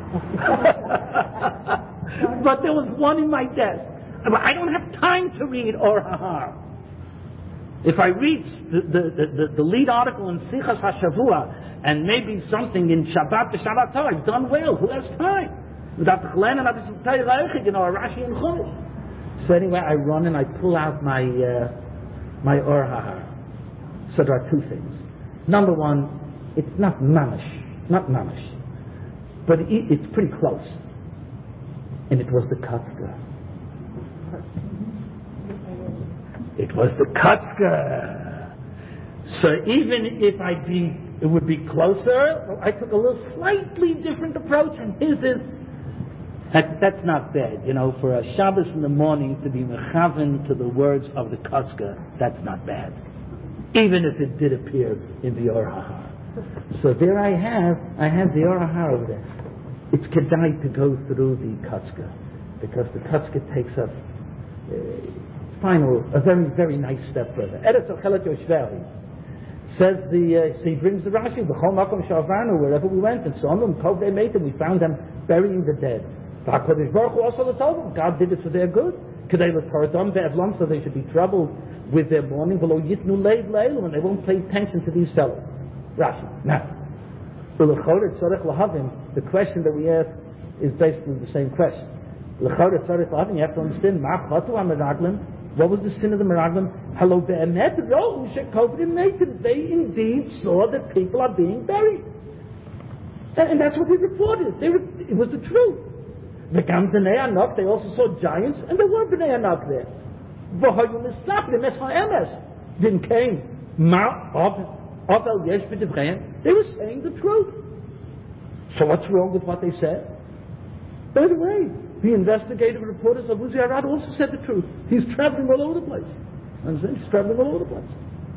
But there was one in my desk. I don't have time to read Or HaHar. If I read the, the, the, the lead article in Sichas HaShavua and maybe something in Shabbat to Shabbat Torah, I've done well. Who has time? You know, Rashi and Chumash. So anyway, I run and I pull out my uh, my Or HaHar. So there are two things. Number one, it's not mamish, not mamish, but it, it's pretty close. And it was the Katzka. It was the Katzka. So even if I'd be, it would be closer, I took a little slightly different approach, and his is, that, that's not bad. You know, for a Shabbos in the morning to be mechaven to the words of the Katzka, that's not bad. Even if it did appear in the Or HaHar. So there I have, I have the Or HaHar over there. It's kedai to go through the Katzka, because the Katzka takes us uh, final, a very, very nice step further. Eretz Ochelet Yoshveri says the, uh, so he brings the Rashi, B'chol Makom Shavanu, wherever we went, and so on them, Kov they made them, we found them burying the dead. HaKadosh Baruch Hu also told them, God did it for their good. Kedei l'Toratam ve'evlon, so they should be troubled with their mourning, v'lo yitnu leiv leilu, and they won't pay attention to these fellows. Rashi. Now, U'lechoret tzorech lahavim, the question that we ask is basically the same question. U'lechoret tzorech lahavim, you have to understand, ma chatu ha-meraglim, what was the sin of the Meraglim? Hello, be'emet ro'u she'kovrim meitim. They indeed saw that people are being buried. And, and that's what they reported. They re- it was the truth. V'gam b'nei Anak, they also saw giants, and there were b'nei Anak there. V'hoyu misaprim es ha'emes. Then came ma of of el yesh b'divreim. They were saying the truth. So what's wrong with what they said? By the way, the investigative reporters of Uzi Arad also said the truth. He's traveling all over the place. Understand? He's traveling all over the place.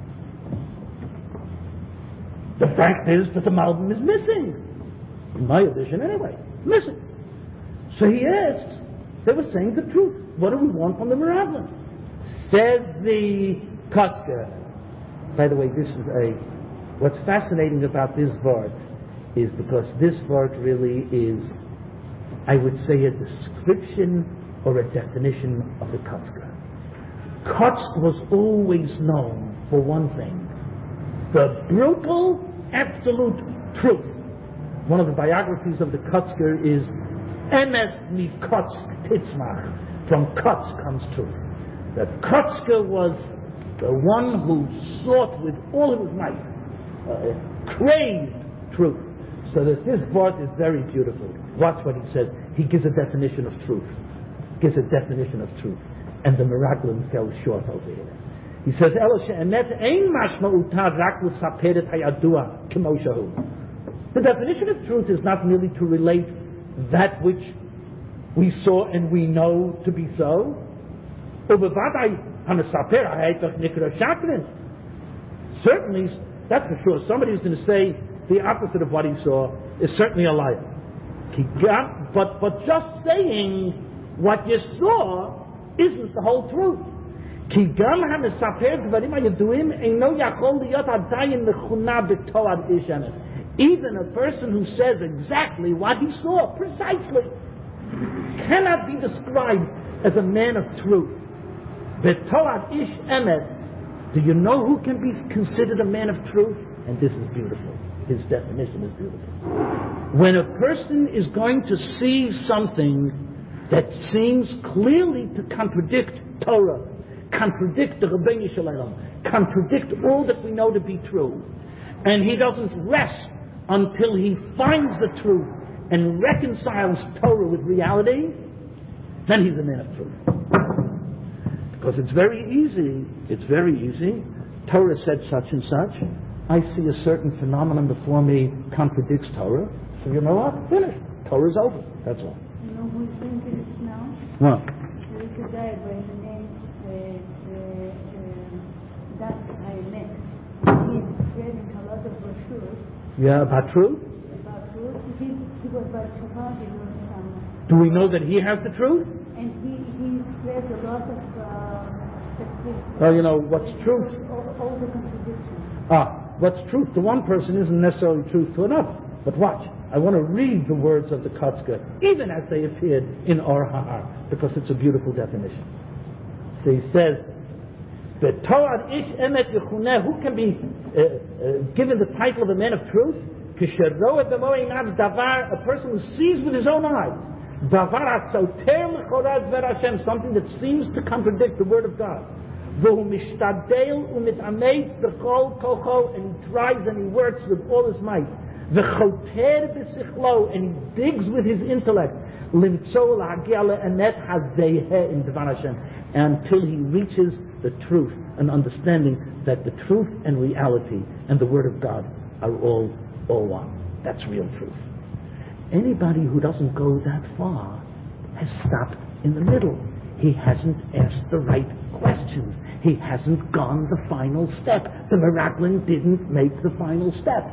The fact is that the Malbim is missing. In my edition, anyway. Missing. So he asks, they were saying the truth. What do we want from the Meraglim? Says the Katzka. By the way, this is a, what's fascinating about this vart is because this vart really is, I would say, a description or a definition of the Katzka. Katzk was always known for one thing, the brutal, absolute truth. One of the biographies of the Katzka is Emes mi Katzk Titzmach. From Katzk comes truth. That Katzka was the one who sought with all of his might, uh, craved truth. So that this part is very beautiful. Watch what he says. He gives a definition of truth. Gives a definition of truth. And the Meraglim fell short over here. He says, the definition of truth is not merely to relate that which we saw and we know to be so. Certainly, that's for sure. Somebody who's going to say the opposite of what he saw is certainly a liar. But, but just saying what you saw isn't the whole truth. Even a person who says exactly what he saw, precisely, cannot be described as a man of truth. Do you know who can be considered a man of truth? And this is beautiful. His definition is beautiful. When a person is going to see something that seems clearly to contradict Torah, contradict the Rabbeinu Shalom, contradict all that we know to be true, and he doesn't rest until he finds the truth and reconciles Torah with reality, then he's a man of truth. Because it's very easy, it's very easy. Torah said such and such. I see a certain phenomenon before me contradicts Torah. So you know what? Finished. Torah's over. That's all. You know who's thinking it now? What? There is a guy by the name uh, uh, uh, Dat Haemet. He's creating a lot of brochures Yeah, about truth? about truth. He, he was by Shabbat, he was some, Do we know that he has the truth? and he, he creates a lot of uh, statistics. Well, you know, what's truth? All, all the contradictions. Ah, what's truth to one person isn't necessarily truth to another. But watch, I want to read the words of the Kotzker, even as they appeared in Or Ha'ar, because it's a beautiful definition. So he says, the Torah ish emet yechuneh, who can be uh, uh, given the title of a man of truth? Kisheroeh b'mo einav davar, a person who sees with his own eyes, davar hatzoter l'chorah dvar Hashem, something that seems to contradict the word of God. V'hu mishtadel u'mitameitz b'chol kocho, and he tries and he works with all his might. V'choter b'sichlo, and he digs with his intellect. Limtzo l'hagia le'emet hazeheh in dvar Hashem, until he reaches the truth, an understanding that the truth and reality and the Word of God are all, all one. That's real truth. Anybody who doesn't go that far has stopped in the middle. He hasn't asked the right questions. He hasn't gone the final step. The Miraculin didn't make the final step.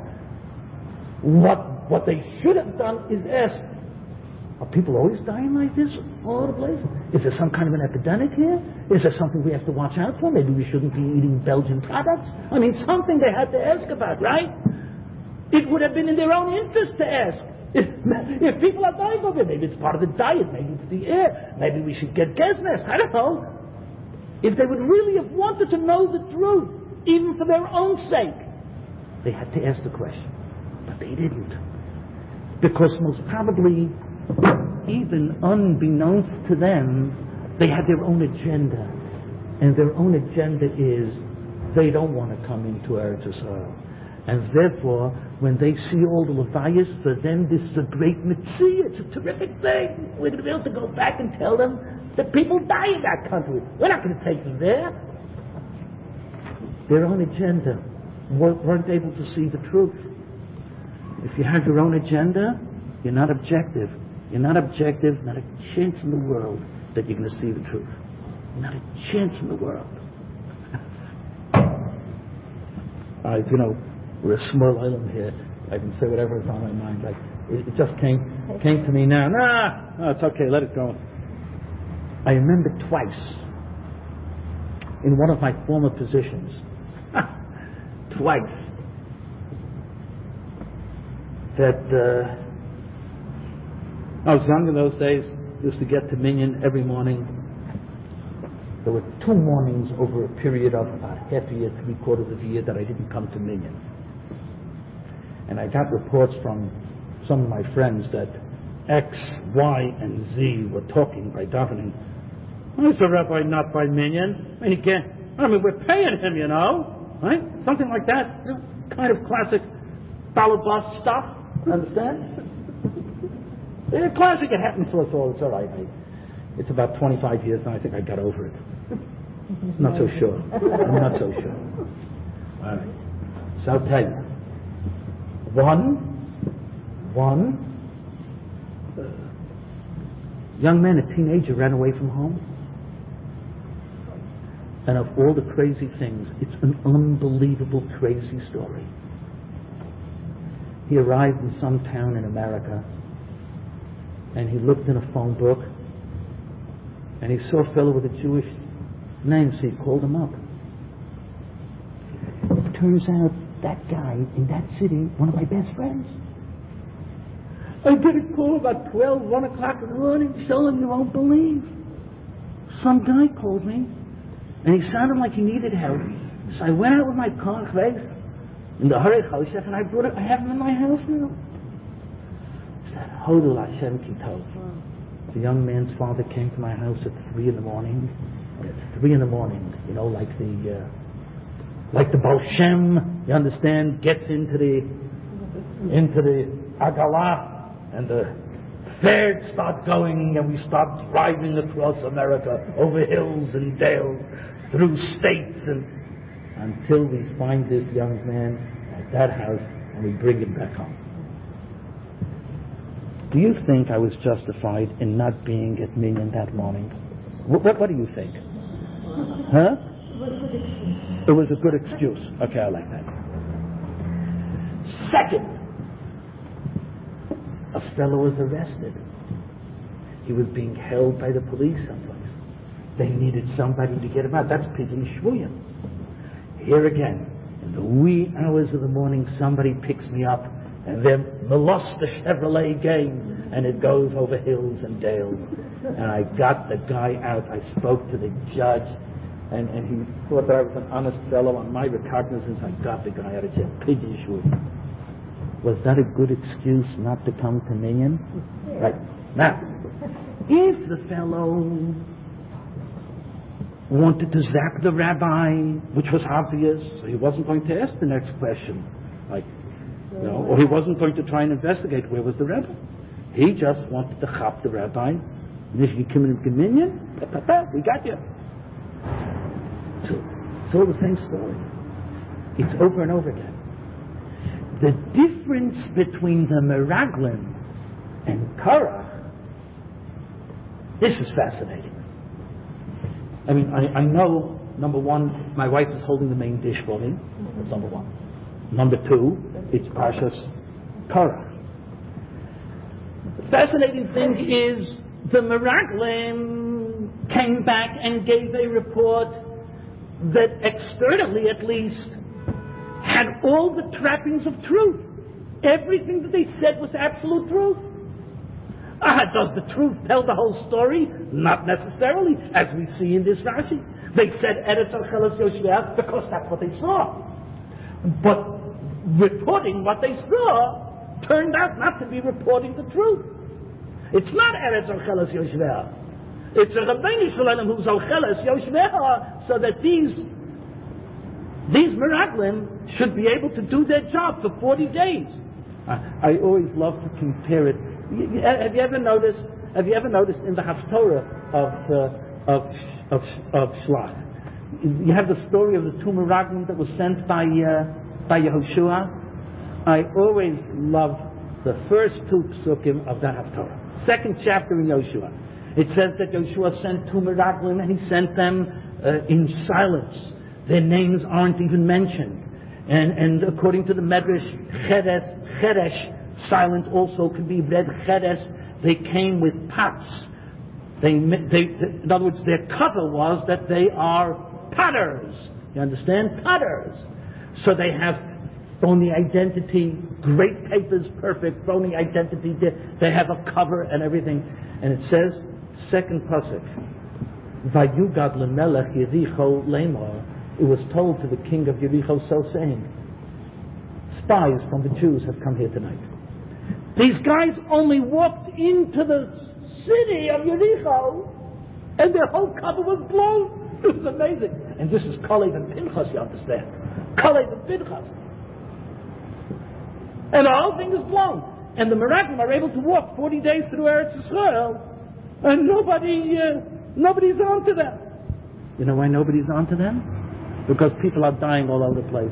What, what they should have done is ask, are people always dying like this all over the place? Is there some kind of an epidemic here? Is there something we have to watch out for? Maybe we shouldn't be eating Belgian products? I mean, something they had to ask about, right? It would have been in their own interest to ask. If, if people are dying of it, maybe it's part of the diet, maybe it's the air, maybe we should get gas masks, I don't know. If they would really have wanted to know the truth, even for their own sake, they had to ask the question. But they didn't. Because most probably, even unbeknownst to them, they had their own agenda. And their own agenda is they don't want to come into Eretz Yisrael. And therefore, when they see all the Levias, for them this is a great mitzvah, it's a terrific thing. We're going to be able to go back and tell them that people die in that country. We're not going to take them there. Their own agenda weren't able to see the truth. If you have your own agenda, you're not objective. You're not objective, not a chance in the world that you're going to see the truth. Not a chance in the world. uh, you know, we're a small island here. I can say whatever is on my mind. Like it, it just came came to me now. Nah, no, it's okay. Let it go. I remember twice in one of my former positions. Twice. That uh, I was young in those days, used to get to Minyan every morning. There were two mornings over a period of about half a year, three quarters of a year that I didn't come to Minyan. And I got reports from some of my friends that X, Y, and Z were talking by davening. Why is the rabbi not by Minyan? I mean, he can't, I mean, we're paying him, you know, right? Something like that, you know, kind of classic balabas stuff. Understand? Yeah, classic, it happens to us all. It's all right. I, it's about twenty-five years now. I think I got over it. Not so sure. I'm not so sure. All right. So I'll tell you. One, one uh, young man, a teenager, ran away from home. And of all the crazy things, it's an unbelievable, crazy story. He arrived in some town in America, and he looked in a phone book, and he saw a fellow with a Jewish name, so he called him up. It turns out that guy in that city, one of my best friends. I get a call about twelve, one o'clock in the morning, Shalom, you won't believe. Some guy called me, and he sounded like he needed help. So I went out with my car, in the Harei Choshech, and I brought it, I have him in my house now. Hodel Hashem Kitov. The young man's father came to my house at three in the morning. And at three in the morning, you know, like the uh, like the Baal Shem, you understand, gets into the into the Agalah, and the fairs start going, and we start driving across America, over hills and dales, through states, and until we find this young man at that house, and we bring him back home. Do you think I was justified in not being at Minyan that morning? What, what, what do you think? Huh? It was a good excuse. Okay, I like that. Second, a fellow was arrested. He was being held by the police someplace. They needed somebody to get him out. That's Pidyon Shvuyim. Here again, in the wee hours of the morning, somebody picks me up, and then Melost the Chevrolet game, and it goes over hills and dales. And I got the guy out. I spoke to the judge, and, and he thought that I was an honest fellow. On my recognizance, I got the guy out. I said, Pidyon Shvuyim. Was that a good excuse not to come to Minyan? Right. Now, if the fellow wanted to zap the rabbi, which was obvious, so he wasn't going to ask the next question, like, you know, or he wasn't going to try and investigate where was the rabbi. He just wanted to chop the rabbi. And if you come in Minyan, we got you. So it's all the same story. It's over and over again. The difference between the Meraglim and Korach, this is fascinating. I mean, I, I know, number one, my wife is holding the main dish for me. That's number one. Number two, it's Parshas Korach. The fascinating thing is the Meraglim came back and gave a report that externally at least had all the trappings of truth. Everything that they said was absolute truth. Ah, does the truth tell the whole story? Not necessarily, as we see in this Rashi. They said Eretz Ocheles Yoshua because that's what they saw. But reporting what they saw turned out not to be reporting the truth. It's not Eretz Ocheles Yoshua. It's a Rabbeinu Shalom who's Ocheles Yoshua, so that these these Meraglim should be able to do their job for forty days. I, I always love to compare it. Have you ever noticed? Have you ever noticed in the Haftorah of uh, of of of Shlach? You have the story of the two Meraglim that was sent by uh, by Yehoshua. I always love the first two psukim of the Haftorah. Second chapter in Yehoshua. It says that Yehoshua sent two Meraglim and he sent them uh, in silence. Their names aren't even mentioned. And and according to the Medrash, Cheres, Cheresh, silent also can be read Cheres. They came with pots. They, they, in other words, their cover was that they are potters. You understand? Potters. So they have phony identity, great papers, perfect, phony identity. They have a cover and everything. And it says, second pasuk, Vayugad lemelech Yericho lemor. It was told to the king of Yericho, so saying, spies from the Jews have come here tonight. These guys only walked into the city of Yericho, and their whole cover was blown. It was amazing. And this is Kalev and Pinchas, you understand. Kalev and Pinchas. And the whole thing is blown. And the Meraglim are able to walk forty days through Eretz Yisrael, and nobody, uh, nobody's on to them. You know why nobody's on to them? Because people are dying all over the place.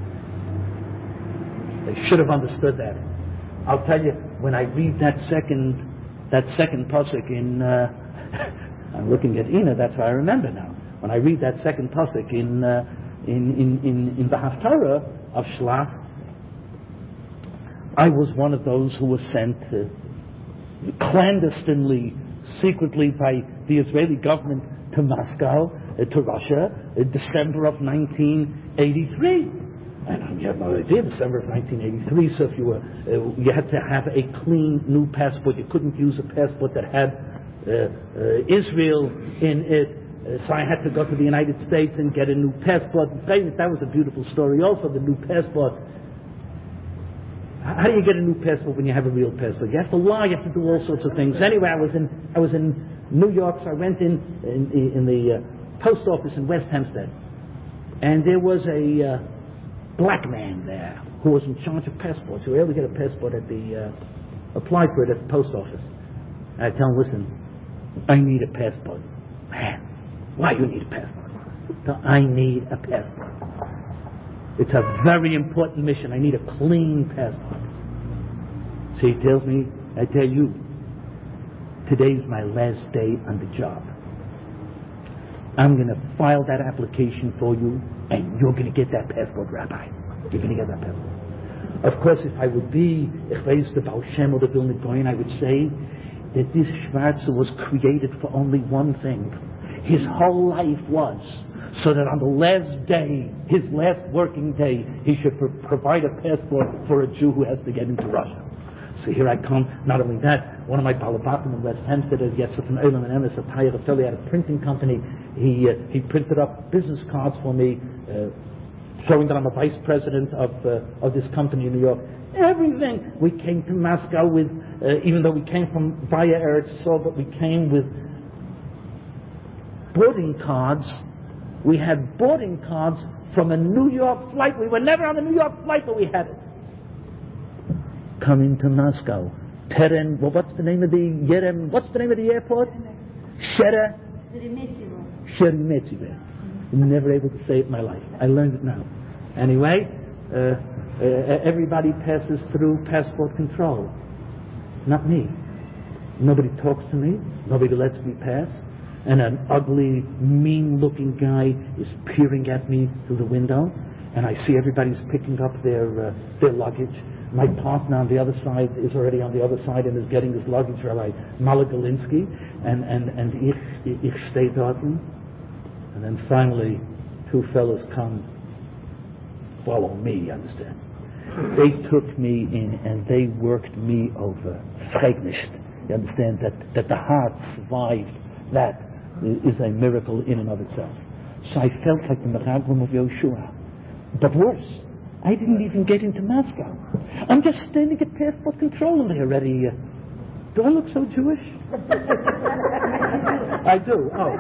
They should have understood that. I'll tell you, when I read that second, that second pasuk in, uh, I'm looking at Ina, that's what I remember now. When I read that second pasuk in, uh, in, in, in, in the Haftarah of Shlach, I was one of those who was sent uh, clandestinely, secretly by the Israeli government to Moscow, uh, to Russia, in December of nineteen eighty-three. And you have no idea, December of nineteen eighty-three, so if you were, uh, you had to have a clean new passport. You couldn't use a passport that had uh, uh, Israel in it. Uh, so I had to go to the United States and get a new passport. That was a beautiful story also, the new passport. How do you get a new passport when you have a real passport? You have to lie, you have to do all sorts of things. Anyway, I was in I was in New York, so I went in in, in the uh, post office in West Hempstead. and there was a uh, black man there who was in charge of passports. You were able to get a passport at the, uh, apply for it at the post office. I tell him, listen, I need a passport. Man, why you need a passport? So I need a passport. It's a very important mission. I need a clean passport. So he tells me, I tell you, today's my last day on the job. I'm going to file that application for you, and you're going to get that passport, Rabbi. You're going to get that passport. Of course, if I would be, if I was the Baal Shem or the Vilna Gaon, I would say that this Schwarzer was created for only one thing. His whole life was so that on the last day, his last working day, he should pro- provide a passport for a Jew who has to get into Russia. So here I come. Not only that, one of my balabatim in West Hempstead, as yet from Olam and Emes, a Tayar affiliate, had a printing company. He uh, he printed up business cards for me, uh, showing that I'm a vice president of uh, of this company in New York. Everything. We came to Moscow with, uh, even though we came from via Eretz Yisrael, but we came with boarding cards. We had boarding cards from a New York flight. We were never on a New York flight, but we had it. Coming to Moscow. Teren, well, what's the name of the Yerem? What's the name of the airport? Shera. Sheremetyevo. Never able to say it in my life. I learned it now. Anyway, uh, uh, everybody passes through passport control. Not me. Nobody talks to me. Nobody lets me pass. And an ugly, mean-looking guy is peering at me through the window. And I see everybody's picking up their uh, their luggage. My partner on the other side is already on the other side and is getting his luggage, Rabbi Malagalinsky, and and and ich ich stay dorten. And then finally, two fellows come, follow me. You understand? They took me in and they worked me over. Schrecknicht. You understand that that the heart survived. That is a miracle in and of itself. So I felt like the Meraglim of Yoshua, but worse. I didn't even get into Moscow. I'm just standing at passport control and they're already... Uh, do I look so Jewish? I do, oh.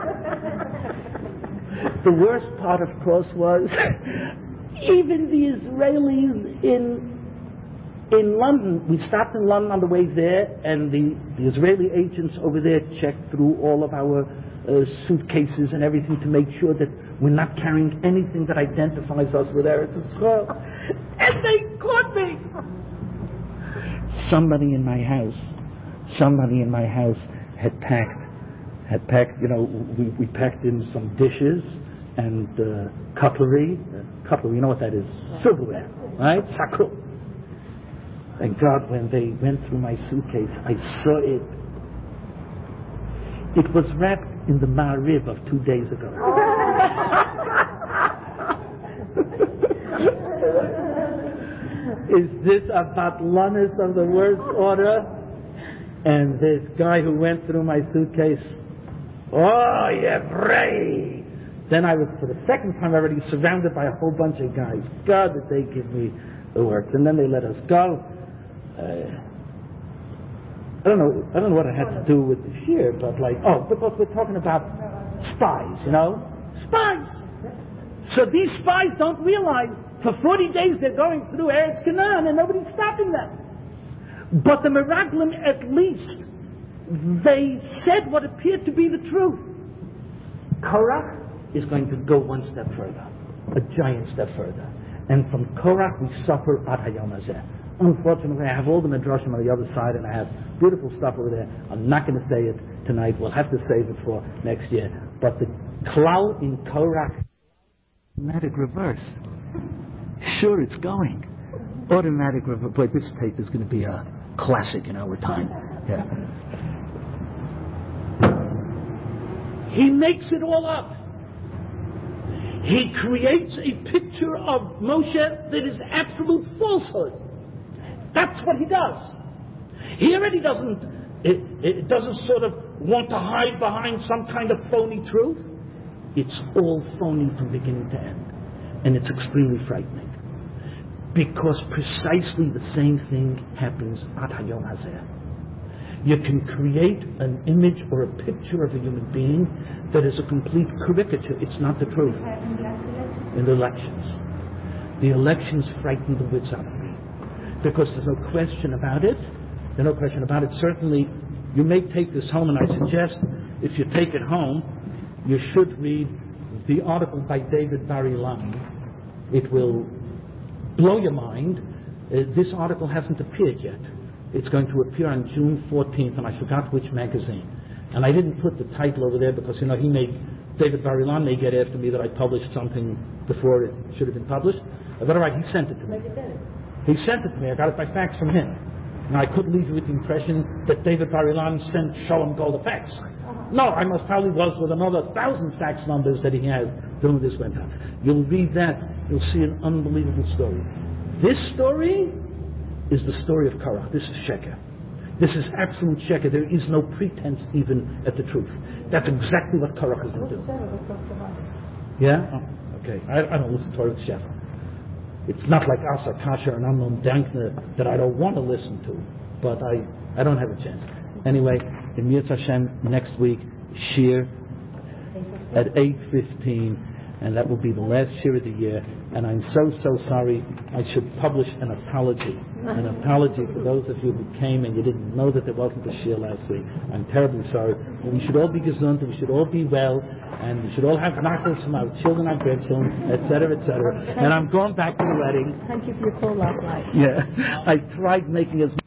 The worst part, of course, was even the Israelis in in London. We stopped in London on the way there, and the, the Israeli agents over there checked through all of our uh, suitcases and everything to make sure that we're not carrying anything that identifies us with Eretz Yisrael. And they caught me! Somebody in my house, somebody in my house had packed, had packed, you know, we, we packed in some dishes and uh, cutlery. Uh, cutlery, you know what that is? Silverware, right? Sakul. Thank God when they went through my suitcase, I saw it. It was wrapped in the Ma'ariv of two days ago. Is this a batlanis of the worst order? And this guy who went through my suitcase, oh, Yevrei! Then I was, for the second time already, surrounded by a whole bunch of guys. God, did they give me the works. And then they let us go. Uh, I don't know. I don't know what it had to do with the shear, but like, oh, because we're talking about spies, you know, spies. So these spies don't realize for forty days they're going through Eretz Canaan and nobody's stopping them. But the Meraglim, at least, they said what appeared to be the truth. Korach is going to go one step further, a giant step further, and from Korach we suffer ad hayom hazeh. Unfortunately, I have all the midrashim on the other side, and I have beautiful stuff over there. I'm not going to say it tonight. We'll have to save it for next year. But the klal in Korach, automatic reverse. Sure, it's going. Automatic reverse. Boy, this tape is going to be a classic in our time. Yeah. He makes it all up. He creates a picture of Moshe that is absolute falsehood. That's what he does. He already doesn't, it, it doesn't sort of want to hide behind some kind of phony truth. It's all phony from beginning to end. And it's extremely frightening. Because precisely the same thing happens at Hayom Hazeh. You can create an image or a picture of a human being that is a complete caricature. It's not the truth. in the elections. The elections frighten the wits out of me. Because there's no question about it. There's no question about it. Certainly, you may take this home, and I suggest if you take it home, you should read the article by David Bar-Ilan. It will blow your mind. Uh, this article hasn't appeared yet. It's going to appear on June fourteenth, and I forgot which magazine. And I didn't put the title over there because, you know, he may, David Bar-Ilan may get after me that I published something before it should have been published. But all right, he sent it to me. He sent it to me. I got it by fax from him. Now, I could leave you with the impression that David Bar-Ilan sent Sholem Gold a fax. No, I most probably was with another thousand fax numbers that he has doing this went on. You'll read that. You'll see an unbelievable story. This story is the story of Korach. This is Sheker. This is absolute Sheker. There is no pretense even at the truth. That's exactly what Korach is going to do. Yeah? Oh, okay. I, I don't listen to Torah Shefer. It's not like Asa Kasha and Amnon Dankner that I don't want to listen to, but I, I don't have a chance. Anyway, in Yirtzeh Hashem, next week, Shir at eight fifteen, and that will be the last Shir of the year. And I'm so, so sorry. I should publish an apology. An apology for those of you who came and you didn't know that there wasn't a Shir last week. I'm terribly sorry. And we should all be gesund, and we should all be well, and we should all have knuckles from our children, our grandchildren, et cetera, et cetera. And I'm going back to the wedding. Thank you for your call last night. Yeah. I tried making as